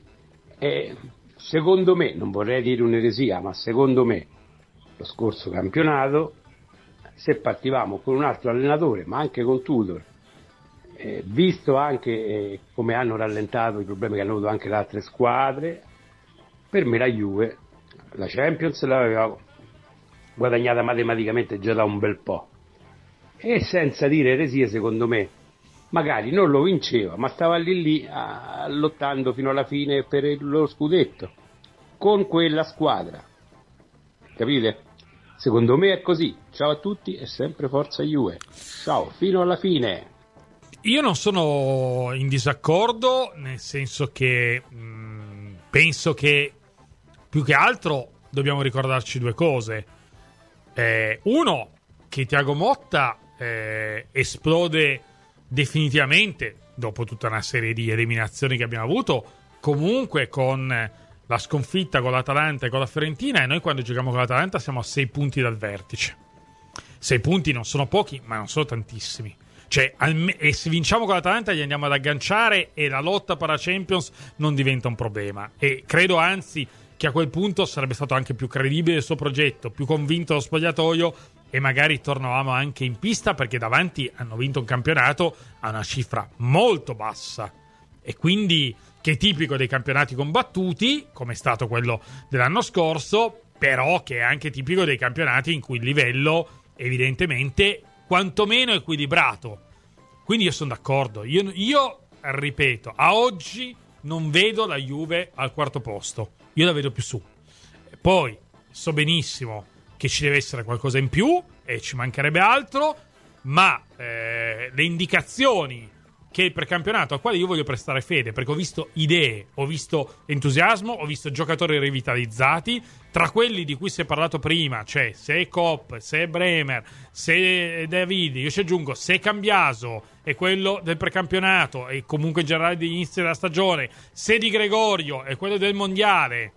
Secondo me, non vorrei dire un'eresia, ma secondo me lo scorso campionato, se partivamo con un altro allenatore, ma anche con Tudor, visto anche come hanno rallentato i problemi che hanno avuto anche le altre squadre, per me la Juve la Champions l'aveva guadagnata matematicamente già da un bel po', e senza dire eresie, secondo me magari non lo vinceva, ma stava lì lottando fino alla fine per lo scudetto con quella squadra, capite? Secondo me è così. Ciao a tutti e sempre forza Juve. Ciao, fino alla fine. Io non sono in disaccordo, nel senso che penso che più che altro dobbiamo ricordarci due cose. Uno, che Thiago Motta esplode definitivamente dopo tutta una serie di eliminazioni che abbiamo avuto, comunque con la sconfitta con l'Atalanta e con la Fiorentina, e noi quando giochiamo con l'Atalanta siamo a 6 punti dal vertice. 6 punti non sono pochi, ma non sono tantissimi. Cioè, e se vinciamo con l'Atalanta gli andiamo ad agganciare e la lotta per la Champions non diventa un problema. E credo anzi che a quel punto sarebbe stato anche più credibile il suo progetto, più convinto lo spogliatoio, e magari tornavamo anche in pista, perché davanti hanno vinto un campionato a una cifra molto bassa. E quindi, che è tipico dei campionati combattuti, come è stato quello dell'anno scorso, però che è anche tipico dei campionati in cui il livello evidentemente quantomeno equilibrato. Quindi io sono d'accordo. Io ripeto, a oggi non vedo la Juve al quarto posto, io la vedo più su. Poi so benissimo che ci deve essere qualcosa in più e ci mancherebbe altro, ma le indicazioni che il precampionato al quale io voglio prestare fede, perché ho visto idee, ho visto entusiasmo, ho visto giocatori rivitalizzati, tra quelli di cui si è parlato prima, cioè se è Kopp, se è Bremer, se è Davide, io ci aggiungo se è Cambiaso, è quello del precampionato e comunque in generale degli inizi della stagione, se Di Gregorio è quello del mondiale,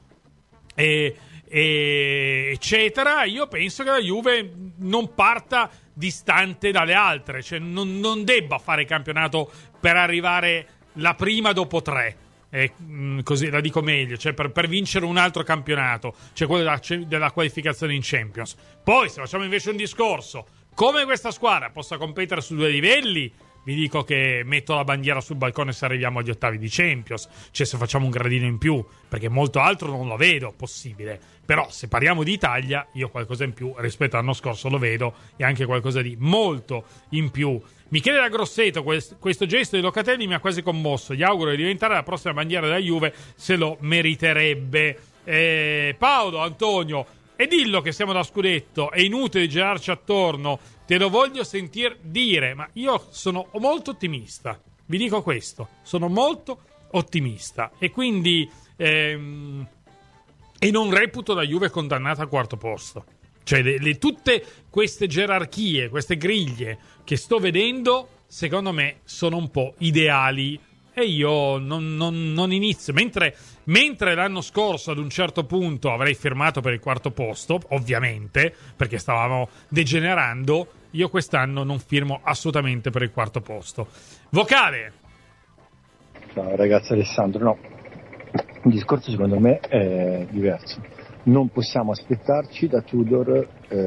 eccetera. Io penso che la Juve non parta distante dalle altre, cioè non debba fare campionato per arrivare la prima dopo 3, così la dico meglio, cioè per vincere un altro campionato, cioè quello della qualificazione in Champions. Poi se facciamo invece un discorso come questa squadra possa competere su 2 livelli, vi dico che metto la bandiera sul balcone se arriviamo agli ottavi di Champions, cioè se facciamo un gradino in più, perché molto altro non lo vedo possibile. Però se parliamo di Italia, io qualcosa in più rispetto all'anno scorso lo vedo, e anche qualcosa di molto in più. Michele da Grosseto, questo gesto di Locatelli mi ha quasi commosso, gli auguro di diventare la prossima bandiera della Juve, se lo meriterebbe. Paolo, Antonio, e dillo che siamo da scudetto, è inutile girarci attorno, te lo voglio sentir dire, ma io sono molto ottimista, vi dico questo, sono molto ottimista, e quindi e non reputo la Juve condannata al quarto posto. Cioè tutte queste gerarchie, queste griglie che sto vedendo, secondo me sono un po' ideali, e io non inizio. Mentre l'anno scorso ad un certo punto avrei firmato per il quarto posto, ovviamente, perché stavamo degenerando, io quest'anno non firmo assolutamente per il quarto posto. Vocale. Ciao ragazzi, Alessandro. No, il discorso secondo me è diverso. Non possiamo aspettarci da Tudor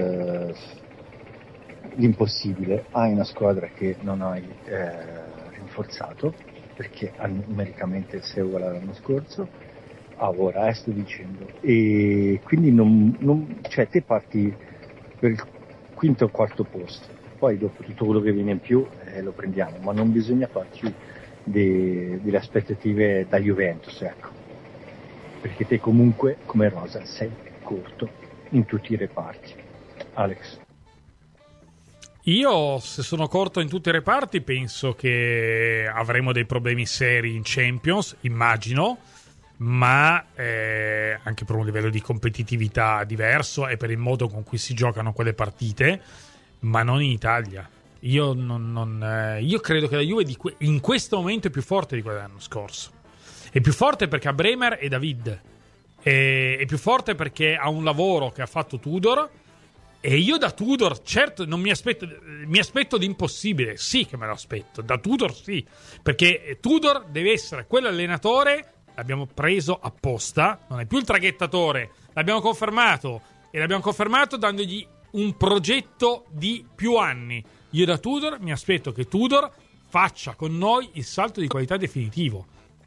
l'impossibile. Hai una squadra che non hai rinforzato, perché numericamente sei uguale all'anno scorso, ora sto dicendo, e quindi cioè te parti per il quinto o quarto posto, poi dopo tutto quello che viene in più lo prendiamo, ma non bisogna farci delle aspettative da Juventus, ecco, perché te comunque come rosa sei corto in tutti i reparti. Alex. Io, se sono corto in tutti i reparti, penso che avremo dei problemi seri in Champions, immagino, ma anche per un livello di competitività diverso e per il modo con cui si giocano quelle partite, ma non in Italia. Io credo che la Juve in questo momento è più forte di quella dell'anno scorso. È più forte perché ha Bremer e David. È più forte perché ha un lavoro che ha fatto Tudor. E io da Tudor, certo, non mi aspetto l'impossibile. Sì che me lo aspetto. Da Tudor sì. Perché Tudor deve essere quell'allenatore, l'abbiamo preso apposta, non è più il traghettatore, l'abbiamo confermato. E l'abbiamo confermato dandogli un progetto di più anni. Io da Tudor mi aspetto che Tudor faccia con noi il salto di qualità definitivo.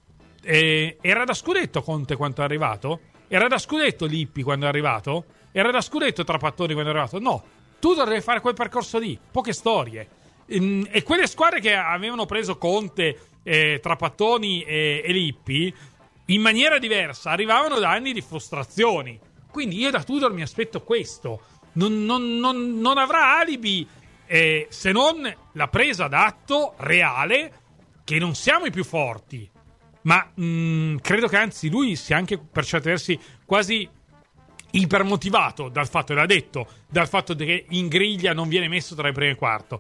Era da scudetto Conte quando è arrivato? Era da scudetto Lippi quando è arrivato? Era da scudetto Trapattoni quando è arrivato? No, Tudor deve fare quel percorso lì, poche storie. E quelle squadre che avevano preso Conte, Trapattoni e Lippi, in maniera diversa, arrivavano da anni di frustrazioni. Quindi io da Tudor mi aspetto questo. Non avrà alibi, se non la presa d'atto reale che non siamo i più forti. Ma credo che anzi lui sia anche per certi versi quasi ipermotivato dal fatto, e l'ha detto, dal fatto che in griglia non viene messo tra i primi quattro.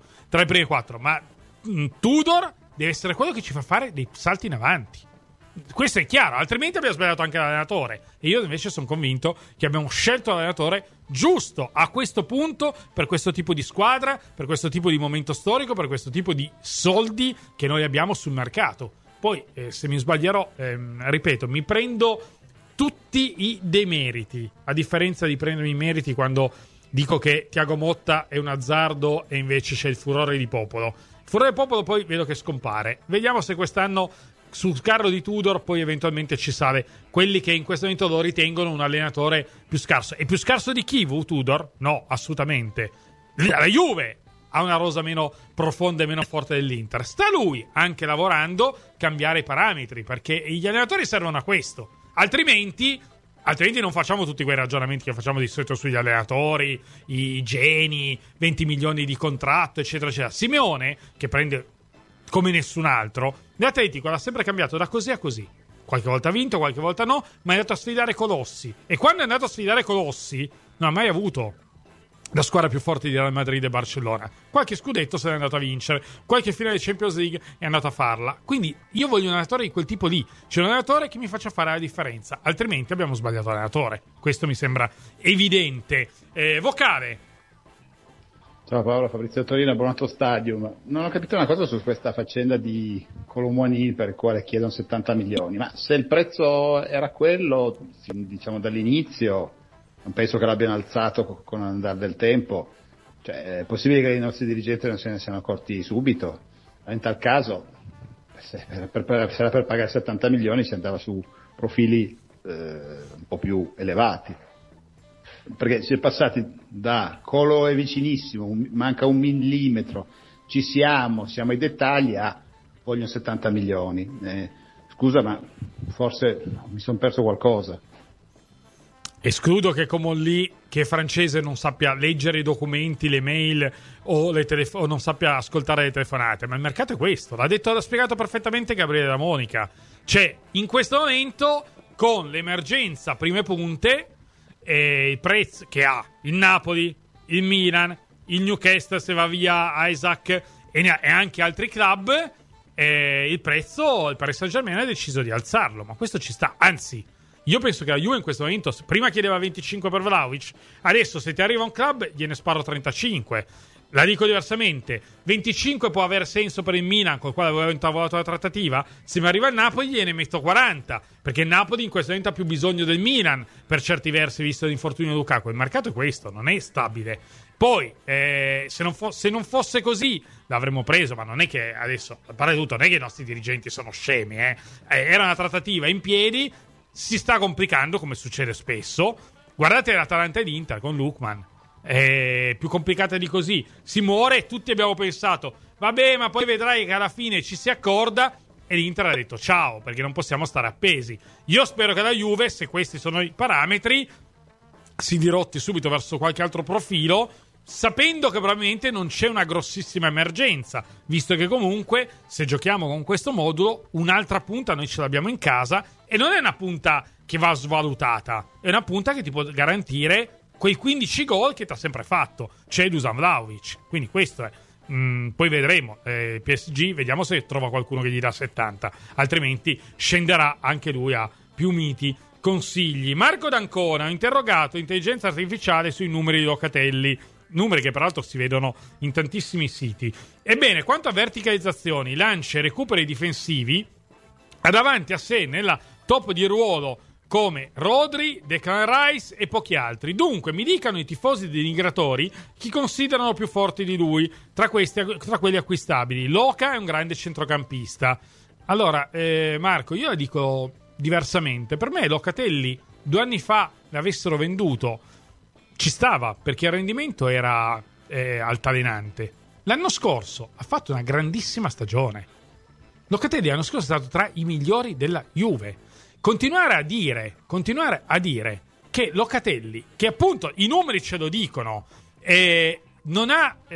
Ma Tudor deve essere quello che ci fa fare dei salti in avanti. Questo è chiaro, altrimenti abbiamo sbagliato anche l'allenatore. E io invece sono convinto che abbiamo scelto l'allenatore giusto a questo punto, per questo tipo di squadra, per questo tipo di momento storico, per questo tipo di soldi che noi abbiamo sul mercato. Poi, se mi sbaglierò, ripeto, mi prendo tutti i demeriti, a differenza di prendermi i meriti quando dico che Thiago Motta è un azzardo e invece c'è il furore di popolo. Il furore di popolo poi vedo che scompare. Vediamo se quest'anno sul carro di Tudor poi eventualmente ci sale quelli che in questo momento lo ritengono un allenatore più scarso. E più scarso di chi, Tudor? No, assolutamente. La Juve ha una rosa meno profonda e meno forte dell'Inter. Sta lui, anche lavorando, cambiare i parametri, perché gli allenatori servono a questo. Altrimenti non facciamo tutti quei ragionamenti che facciamo di solito sugli allenatori, i geni, 20 milioni di contratto, eccetera, eccetera. Simeone, che prende come nessun altro, l'Atletico l'ha sempre cambiato da così a così. Qualche volta ha vinto, qualche volta no, ma è andato a sfidare colossi. E quando è andato a sfidare colossi, non ha mai avuto la squadra più forte di Real Madrid e Barcellona. Qualche scudetto se n'è andato a vincere, qualche finale di Champions League è andato a farla. Quindi io voglio un allenatore di quel tipo lì. C'è un allenatore che mi faccia fare la differenza, altrimenti abbiamo sbagliato l'allenatore. Questo mi sembra evidente. Vocale. Ciao Paolo, Fabrizio Torino, abbonato Stadium. Non ho capito una cosa su questa faccenda di Colomboani per il quale chiedono 70 milioni, ma se il prezzo era quello, diciamo dall'inizio, non penso che l'abbiano alzato con l'andare del tempo. Cioè, è possibile che i nostri dirigenti non se ne siano accorti subito. In tal caso, se era per pagare 70 milioni si andava su profili un po' più elevati. Perché si è passati da Colo è vicinissimo, manca un millimetro, siamo ai dettagli, a vogliono 70 milioni. Scusa, ma forse mi sono perso qualcosa. Escludo che come lì che francese non sappia leggere i documenti, le mail o non sappia ascoltare le telefonate, ma il mercato è questo, l'ha spiegato perfettamente Gabriele Da Monica. Cioè, in questo momento, con l'emergenza prime punte, il prezzo che ha il Napoli, il Milan, il Newcastle se va via Isaac e anche altri club, il prezzo, il Paris Saint-Germain ha deciso di alzarlo, ma questo ci sta, anzi io penso che la Juve in questo momento, prima chiedeva 25 per Vlahovic, adesso se ti arriva un club gliene sparo 35. La dico diversamente, 25 può avere senso per il Milan col quale avevo intavolato la trattativa, se mi arriva il Napoli gliene metto 40, perché il Napoli in questo momento ha più bisogno del Milan per certi versi visto l'infortunio di Lukaku. Il mercato è questo, non è stabile. Poi se non fosse così l'avremmo preso, ma non è che adesso, a parte tutto, non è che i nostri dirigenti sono scemi, era una trattativa in piedi, si sta complicando come succede spesso. Guardate l'Atalanta e l'Inter con Lookman, è più complicata di così, si muore e tutti abbiamo pensato vabbè, ma poi vedrai che alla fine ci si accorda e l'Inter ha detto ciao, perché non possiamo stare appesi. Io spero che la Juve, se questi sono i parametri, si dirotti subito verso qualche altro profilo sapendo che probabilmente non c'è una grossissima emergenza, visto che comunque se giochiamo con questo modulo un'altra punta noi ce l'abbiamo in casa e non è una punta che va svalutata, è una punta che ti può garantire quei 15 gol che ti ha sempre fatto, c'è Dusan Vlahovic, quindi questo è. Poi vedremo, PSG, vediamo se trova qualcuno che gli dà 70, altrimenti scenderà anche lui a più miti consigli. Marco D'Ancona ha interrogato intelligenza artificiale sui numeri di Locatelli, numeri che peraltro si vedono in tantissimi siti. Ebbene, quanto a verticalizzazioni, lanci e recuperi difensivi, ha davanti a sé nella top di ruolo come Rodri, Declan Rice e pochi altri. Dunque, mi dicano i tifosi denigratori chi considerano più forti di lui tra quelli acquistabili. Loca è un grande centrocampista. Allora, Marco, io la dico diversamente. Per me Locatelli 2 anni fa l'avessero venduto, ci stava, perché il rendimento era altalenante. L'anno scorso ha fatto una grandissima stagione. Locatelli l'anno scorso è stato tra i migliori della Juve. Continuare a dire che Locatelli, che appunto i numeri ce lo dicono, non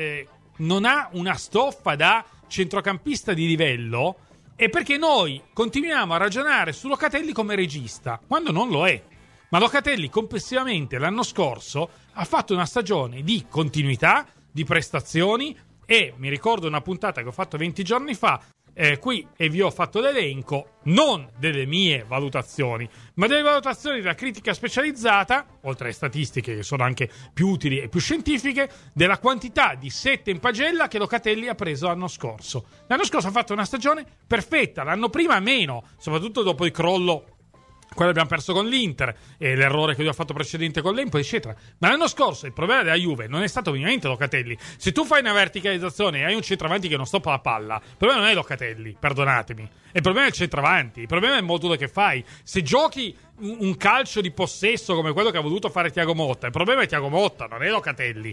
ha una stoffa da centrocampista di livello, è perché noi continuiamo a ragionare su Locatelli come regista, quando non lo è. Ma Locatelli complessivamente l'anno scorso ha fatto una stagione di continuità, di prestazioni, e mi ricordo una puntata che ho fatto 20 giorni fa, qui, e vi ho fatto l'elenco non delle mie valutazioni, ma delle valutazioni della critica specializzata, oltre alle statistiche che sono anche più utili e più scientifiche, della quantità di sette in pagella che Locatelli ha preso l'anno scorso. L'anno scorso ha fatto una stagione perfetta, l'anno prima meno, soprattutto dopo il crollo quello abbiamo perso con l'Inter e l'errore che lui ha fatto precedente con l'Empoli, eccetera. Ma l'anno scorso il problema della Juve non è stato minimamente Locatelli. Se tu fai una verticalizzazione e hai un centravanti che non stoppa la palla, il problema non è Locatelli, perdonatemi. Il problema è il centravanti, il problema è il modulo che fai. Se giochi un calcio di possesso come quello che ha voluto fare Thiago Motta, il problema è Thiago Motta, non è Locatelli.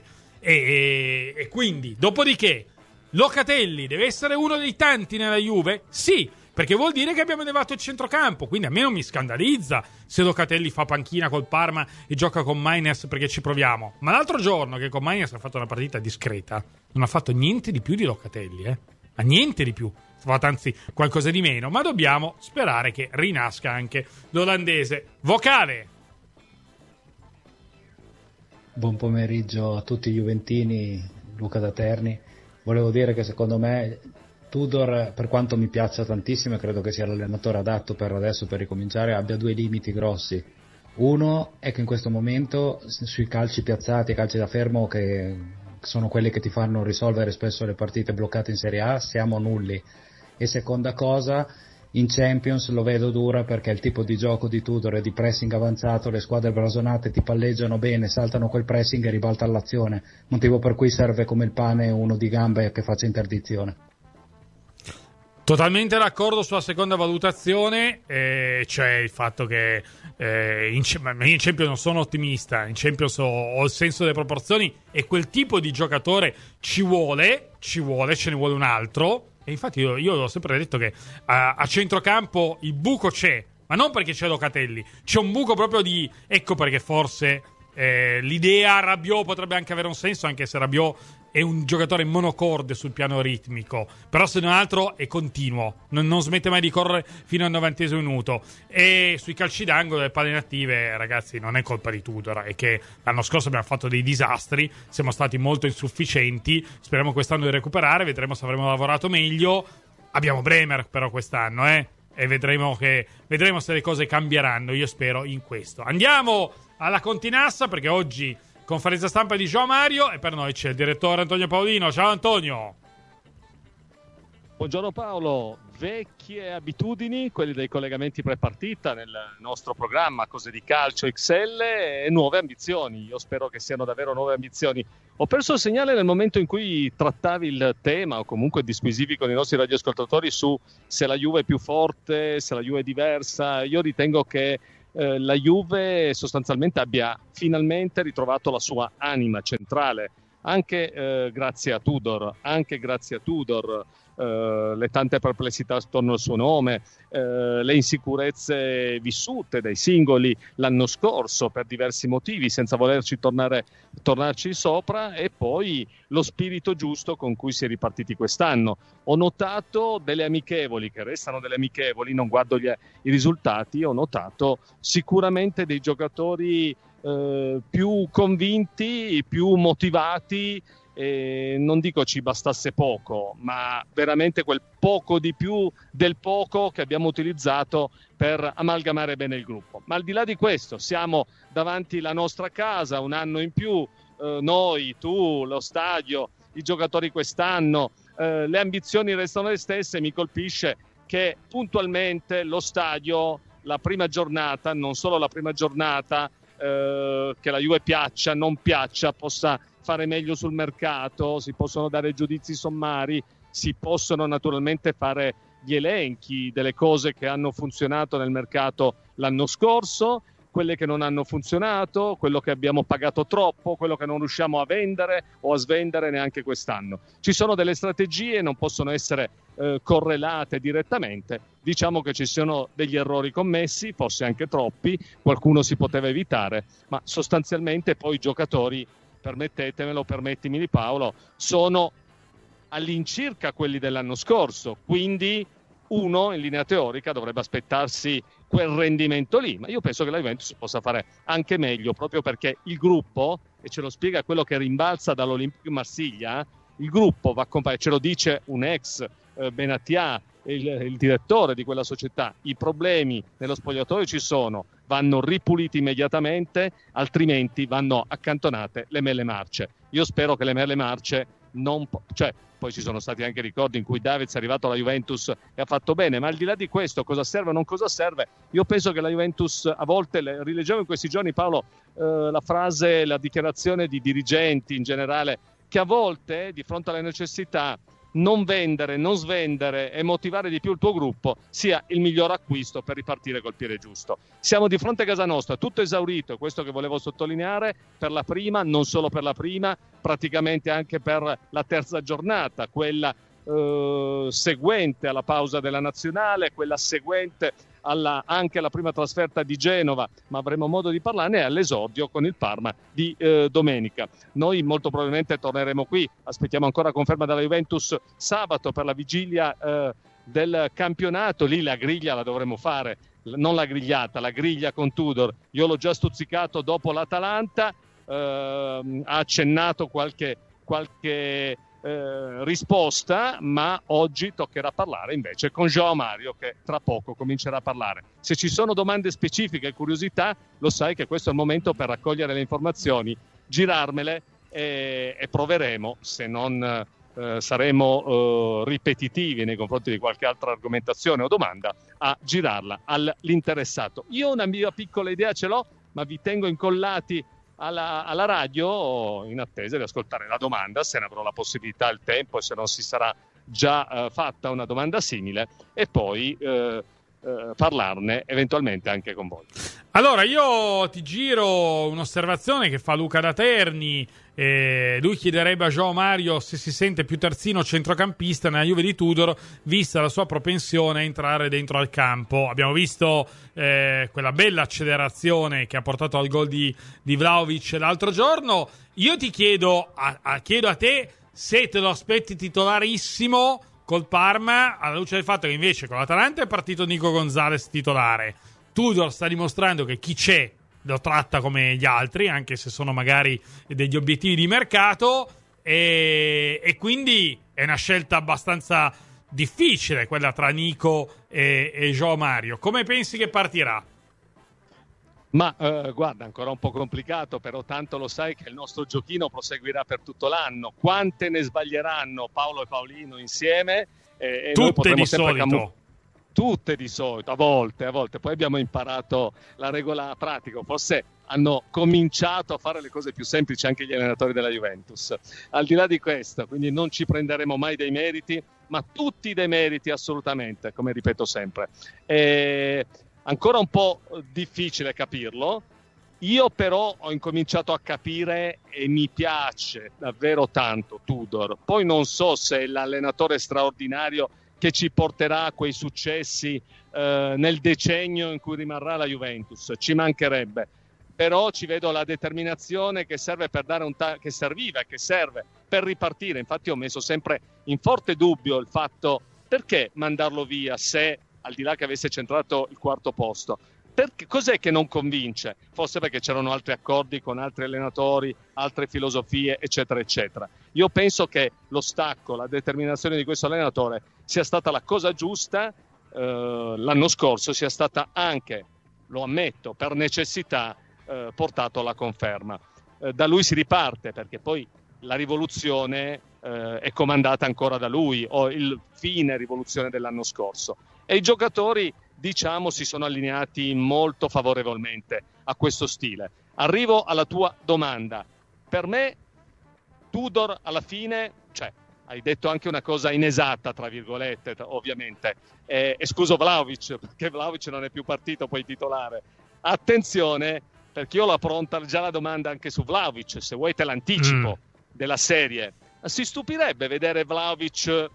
E quindi, dopodiché, Locatelli deve essere uno dei tanti nella Juve? Sì, perché vuol dire che abbiamo elevato il centrocampo, quindi a me non mi scandalizza se Locatelli fa panchina col Parma e gioca con Maines, perché ci proviamo. Ma l'altro giorno che con Maines ha fatto una partita discreta, non ha fatto niente di più di Locatelli, a niente di più, anzi qualcosa di meno, ma dobbiamo sperare che rinasca anche l'olandese. Vocale! Buon pomeriggio a tutti i juventini, Luca da Terni. Volevo dire che secondo me Tudor, per quanto mi piaccia tantissimo e credo che sia l'allenatore adatto per adesso per ricominciare, abbia due limiti grossi. Uno è che in questo momento sui calci piazzati, calci da fermo, che sono quelli che ti fanno risolvere spesso le partite bloccate in Serie A, siamo nulli. E seconda cosa, in Champions lo vedo dura perché il tipo di gioco di Tudor è di pressing avanzato, le squadre blasonate ti palleggiano bene, saltano quel pressing e ribaltano l'azione, motivo per cui serve come il pane uno di gambe che faccia interdizione. Totalmente d'accordo sulla seconda valutazione, cioè il fatto che in Champions non sono ottimista, in Champions ho il senso delle proporzioni e quel tipo di giocatore ci vuole, ce ne vuole un altro. E infatti io ho sempre detto che a centrocampo il buco c'è, ma non perché c'è Locatelli, c'è un buco proprio di... Ecco perché forse l'idea Rabiot potrebbe anche avere un senso, anche se Rabiot è un giocatore monocorde sul piano ritmico, però se non altro è continuo, non smette mai di correre fino al 90° minuto. E sui calci d'angolo, le palle inattive, ragazzi, non è colpa di Tudor, è che l'anno scorso abbiamo fatto dei disastri, siamo stati molto insufficienti, speriamo quest'anno di recuperare, vedremo se avremo lavorato meglio. Abbiamo Bremer però quest'anno, e vedremo se le cose cambieranno, io spero in questo. Andiamo alla Continassa, perché oggi conferenza stampa di João Mario e per noi c'è il direttore Antonio Paolino. Ciao Antonio. Buongiorno Paolo. Vecchie abitudini, quelli dei collegamenti pre-partita nel nostro programma Cose di Calcio XL, e nuove ambizioni. Io spero che siano davvero nuove ambizioni. Ho perso il segnale nel momento in cui trattavi il tema, o comunque disquisivi con i nostri radioascoltatori su se la Juve è più forte, se la Juve è diversa. Io ritengo che la Juve sostanzialmente abbia finalmente ritrovato la sua anima centrale, anche grazie a Tudor, le tante perplessità attorno al suo nome, le insicurezze vissute dai singoli l'anno scorso per diversi motivi, senza volerci tornarci sopra, e poi lo spirito giusto con cui si è ripartiti quest'anno. Ho notato delle amichevoli, che restano delle amichevoli, non guardo i risultati, ho notato sicuramente dei giocatori più convinti, più motivati. Non dico ci bastasse poco, ma veramente quel poco di più del poco che abbiamo utilizzato per amalgamare bene il gruppo. Ma al di là di questo, siamo davanti alla nostra casa, un anno in più, noi, tu, lo stadio, i giocatori quest'anno, le ambizioni restano le stesse. Mi colpisce che puntualmente lo stadio, la prima giornata, non solo la prima giornata, che la Juve piaccia, non piaccia, possa fare meglio sul mercato, si possono dare giudizi sommari, si possono naturalmente fare gli elenchi delle cose che hanno funzionato nel mercato l'anno scorso, quelle che non hanno funzionato, quello che abbiamo pagato troppo, quello che non riusciamo a vendere o a svendere neanche quest'anno. Ci sono delle strategie, non possono essere correlate direttamente. Diciamo che ci sono degli errori commessi, forse anche troppi, qualcuno si poteva evitare, ma sostanzialmente poi i giocatori, permettetemelo, permettimi Paolo, sono all'incirca quelli dell'anno scorso, quindi uno in linea teorica dovrebbe aspettarsi quel rendimento lì, ma io penso che la Juventus possa fare anche meglio, proprio perché il gruppo, e ce lo spiega quello che rimbalza dall'Olympique Marsiglia, il gruppo va accompagnato, ce lo dice un ex Benatia, il direttore di quella società, i problemi nello spogliatoio ci sono, vanno ripuliti immediatamente, altrimenti vanno accantonate le mele marce. Io spero che le mele marce poi ci sono stati anche ricordi in cui Davids è arrivato alla Juventus e ha fatto bene, ma al di là di questo, cosa serve o non cosa serve, io penso che la Juventus, a volte, rileggevo in questi giorni, Paolo, la frase, la dichiarazione di dirigenti in generale, che a volte, di fronte alle necessità, non vendere, non svendere e motivare di più il tuo gruppo sia il miglior acquisto per ripartire col piede giusto. Siamo di fronte a casa nostra, tutto esaurito, è questo che volevo sottolineare, per la prima, non solo per la prima, praticamente anche per la terza giornata, quella seguente alla pausa della nazionale, quella seguente anche alla prima trasferta di Genova, ma avremo modo di parlarne, all'esordio con il Parma di domenica. Noi molto probabilmente torneremo qui, aspettiamo ancora conferma dalla Juventus sabato per la vigilia del campionato, lì la griglia la dovremo fare, non la grigliata, la griglia con Tudor. Io l'ho già stuzzicato dopo l'Atalanta, ha accennato qualche risposta, ma oggi toccherà parlare invece con João Mario, che tra poco comincerà a parlare. Se ci sono domande specifiche e curiosità, lo sai che questo è il momento per raccogliere le informazioni, girarmele e proveremo, se non saremo ripetitivi nei confronti di qualche altra argomentazione o domanda, a girarla all'interessato. Io una mia piccola idea ce l'ho, ma vi tengo incollati alla radio in attesa di ascoltare la domanda, se ne avrò la possibilità, il tempo, e se non si sarà già fatta una domanda simile, e poi parlarne eventualmente anche con voi. Allora io ti giro un'osservazione che fa Luca da Terni. Lui chiederebbe a João Mario se si sente più terzino centrocampista nella Juve di Tudor, vista la sua propensione a entrare dentro al campo. Abbiamo visto quella bella accelerazione che ha portato al gol di Vlahovic l'altro giorno. Io ti chiedo a te se te lo aspetti titolarissimo col Parma, alla luce del fatto che invece con l'Atalanta è partito Nico Gonzalez titolare. Tudor sta dimostrando che chi c'è lo tratta come gli altri, anche se sono magari degli obiettivi di mercato, e quindi è una scelta abbastanza difficile quella tra Nico e João Mario. Come pensi che partirà? Ma guarda, ancora un po' complicato, però tanto lo sai che il nostro giochino proseguirà per tutto l'anno. Quante ne sbaglieranno Paolo e Paolino insieme? Tutte di solito. Tutte di solito, a volte. Poi abbiamo imparato la regola pratica, forse hanno cominciato a fare le cose più semplici anche gli allenatori della Juventus. Al di là di questo, quindi non ci prenderemo mai dei meriti, ma tutti dei meriti assolutamente, come ripeto sempre. Ancora un po' difficile capirlo, Io però ho incominciato a capire e mi piace davvero tanto Tudor. Poi non so se è l'allenatore straordinario che ci porterà a quei successi nel decennio in cui rimarrà la Juventus, ci mancherebbe. Però ci vedo la determinazione che serve per dare che serviva e che serve per ripartire. Infatti ho messo sempre in forte dubbio il fatto perché mandarlo via se, al di là che avesse centrato il quarto posto, perché, cos'è che non convince? Forse perché c'erano altri accordi con altri allenatori, altre filosofie, eccetera, eccetera. Io penso che lo stacco, la determinazione di questo allenatore sia stata la cosa giusta, l'anno scorso sia stata anche, lo ammetto, per necessità, portato alla conferma. Da lui si riparte, perché poi la rivoluzione è comandata ancora da lui, o il fine rivoluzione dell'anno scorso. E i giocatori, diciamo, si sono allineati molto favorevolmente a questo stile. Arrivo alla tua domanda. Per me Tudor alla fine, cioè, hai detto anche una cosa inesatta, tra virgolette, ovviamente, escluso Vlahovic, perché Vlahovic non è più partito poi titolare. Attenzione, perché io l'ho pronta già la domanda anche su Vlahovic, se vuoi te l'anticipo della serie. Si stupirebbe vedere Vlahovic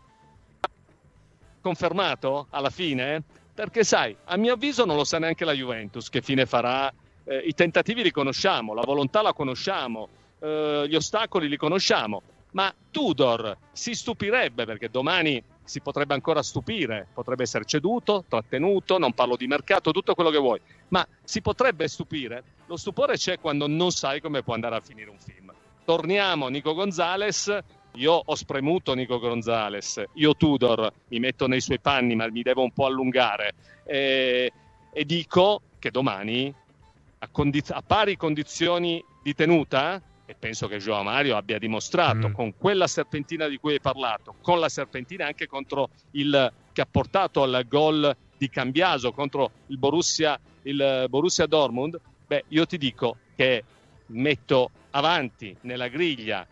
confermato alla fine? Perché sai, a mio avviso non lo sa neanche la Juventus che fine farà. I tentativi li conosciamo, la volontà la conosciamo, gli ostacoli li conosciamo, ma Tudor si stupirebbe, perché domani si potrebbe ancora stupire, potrebbe essere ceduto, trattenuto, non parlo di mercato, tutto quello che vuoi, ma si potrebbe stupire. Lo stupore c'è quando non sai come può andare a finire un film. Torniamo a Nico Gonzalez. Io ho spremuto Nico Gonzalez, io Tudor mi metto nei suoi panni, ma mi devo un po' allungare, e dico che domani a pari condizioni di tenuta, e penso che João Mario abbia dimostrato con quella serpentina di cui hai parlato, con la serpentina anche contro che ha portato al gol di Cambiaso contro il Borussia Dortmund, io ti dico che metto avanti nella griglia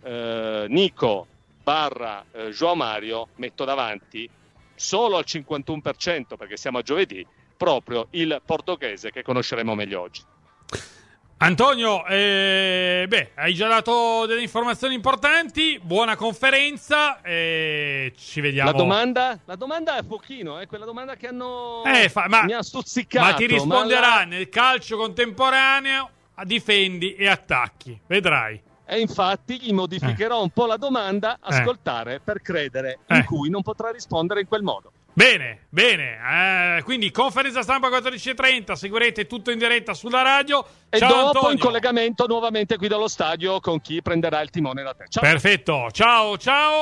Nico barra João Mario, metto davanti solo al 51%, perché siamo a giovedì, proprio il portoghese che conosceremo meglio oggi. Antonio, hai già dato delle informazioni importanti, buona conferenza, ci vediamo. La domanda è pochino, quella domanda che mi ha stuzzicato. Ma ti risponderà nel calcio contemporaneo, difendi e attacchi, vedrai. E infatti gli modificherò un po' la domanda, ascoltare per credere, in cui non potrà rispondere in quel modo. Bene, quindi conferenza stampa 14:30, seguirete tutto in diretta sulla radio. E ciao dopo Antonio. In collegamento nuovamente qui dallo stadio con chi prenderà il timone da te. Ciao. Perfetto, ciao.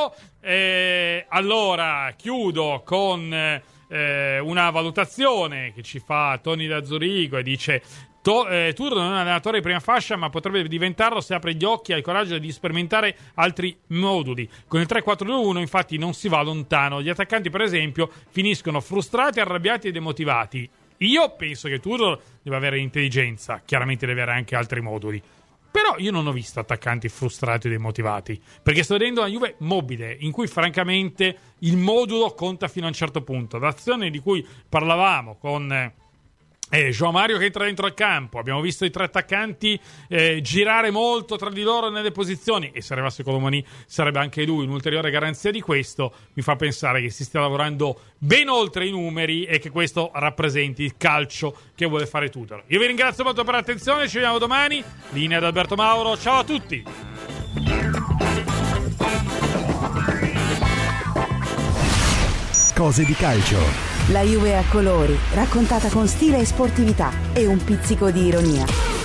Allora, chiudo con una valutazione che ci fa Tony da Zurigo e dice: Tudor non è un allenatore di prima fascia, ma potrebbe diventarlo se apre gli occhi e ha il coraggio di sperimentare altri moduli. Con il 3-4-2-1 infatti non si va lontano. Gli attaccanti, per esempio, finiscono frustrati, arrabbiati e demotivati. Io penso che Tudor deve avere intelligenza, chiaramente deve avere anche altri moduli. Però io non ho visto attaccanti frustrati e demotivati, perché sto vedendo una Juve mobile, in cui francamente il modulo conta fino a un certo punto. L'azione di cui parlavamo con João Mario che entra dentro il campo, abbiamo visto i tre attaccanti girare molto tra di loro nelle posizioni, e se arrivasse Colomani sarebbe anche lui un'ulteriore garanzia di questo. Mi fa pensare che si stia lavorando ben oltre i numeri e che questo rappresenti il calcio che vuole fare Tudor. Io vi ringrazio molto per l'attenzione, ci vediamo domani. Linea ad Alberto Mauro, ciao a tutti. Cose di calcio. La Juve a colori, raccontata con stile e sportività e un pizzico di ironia.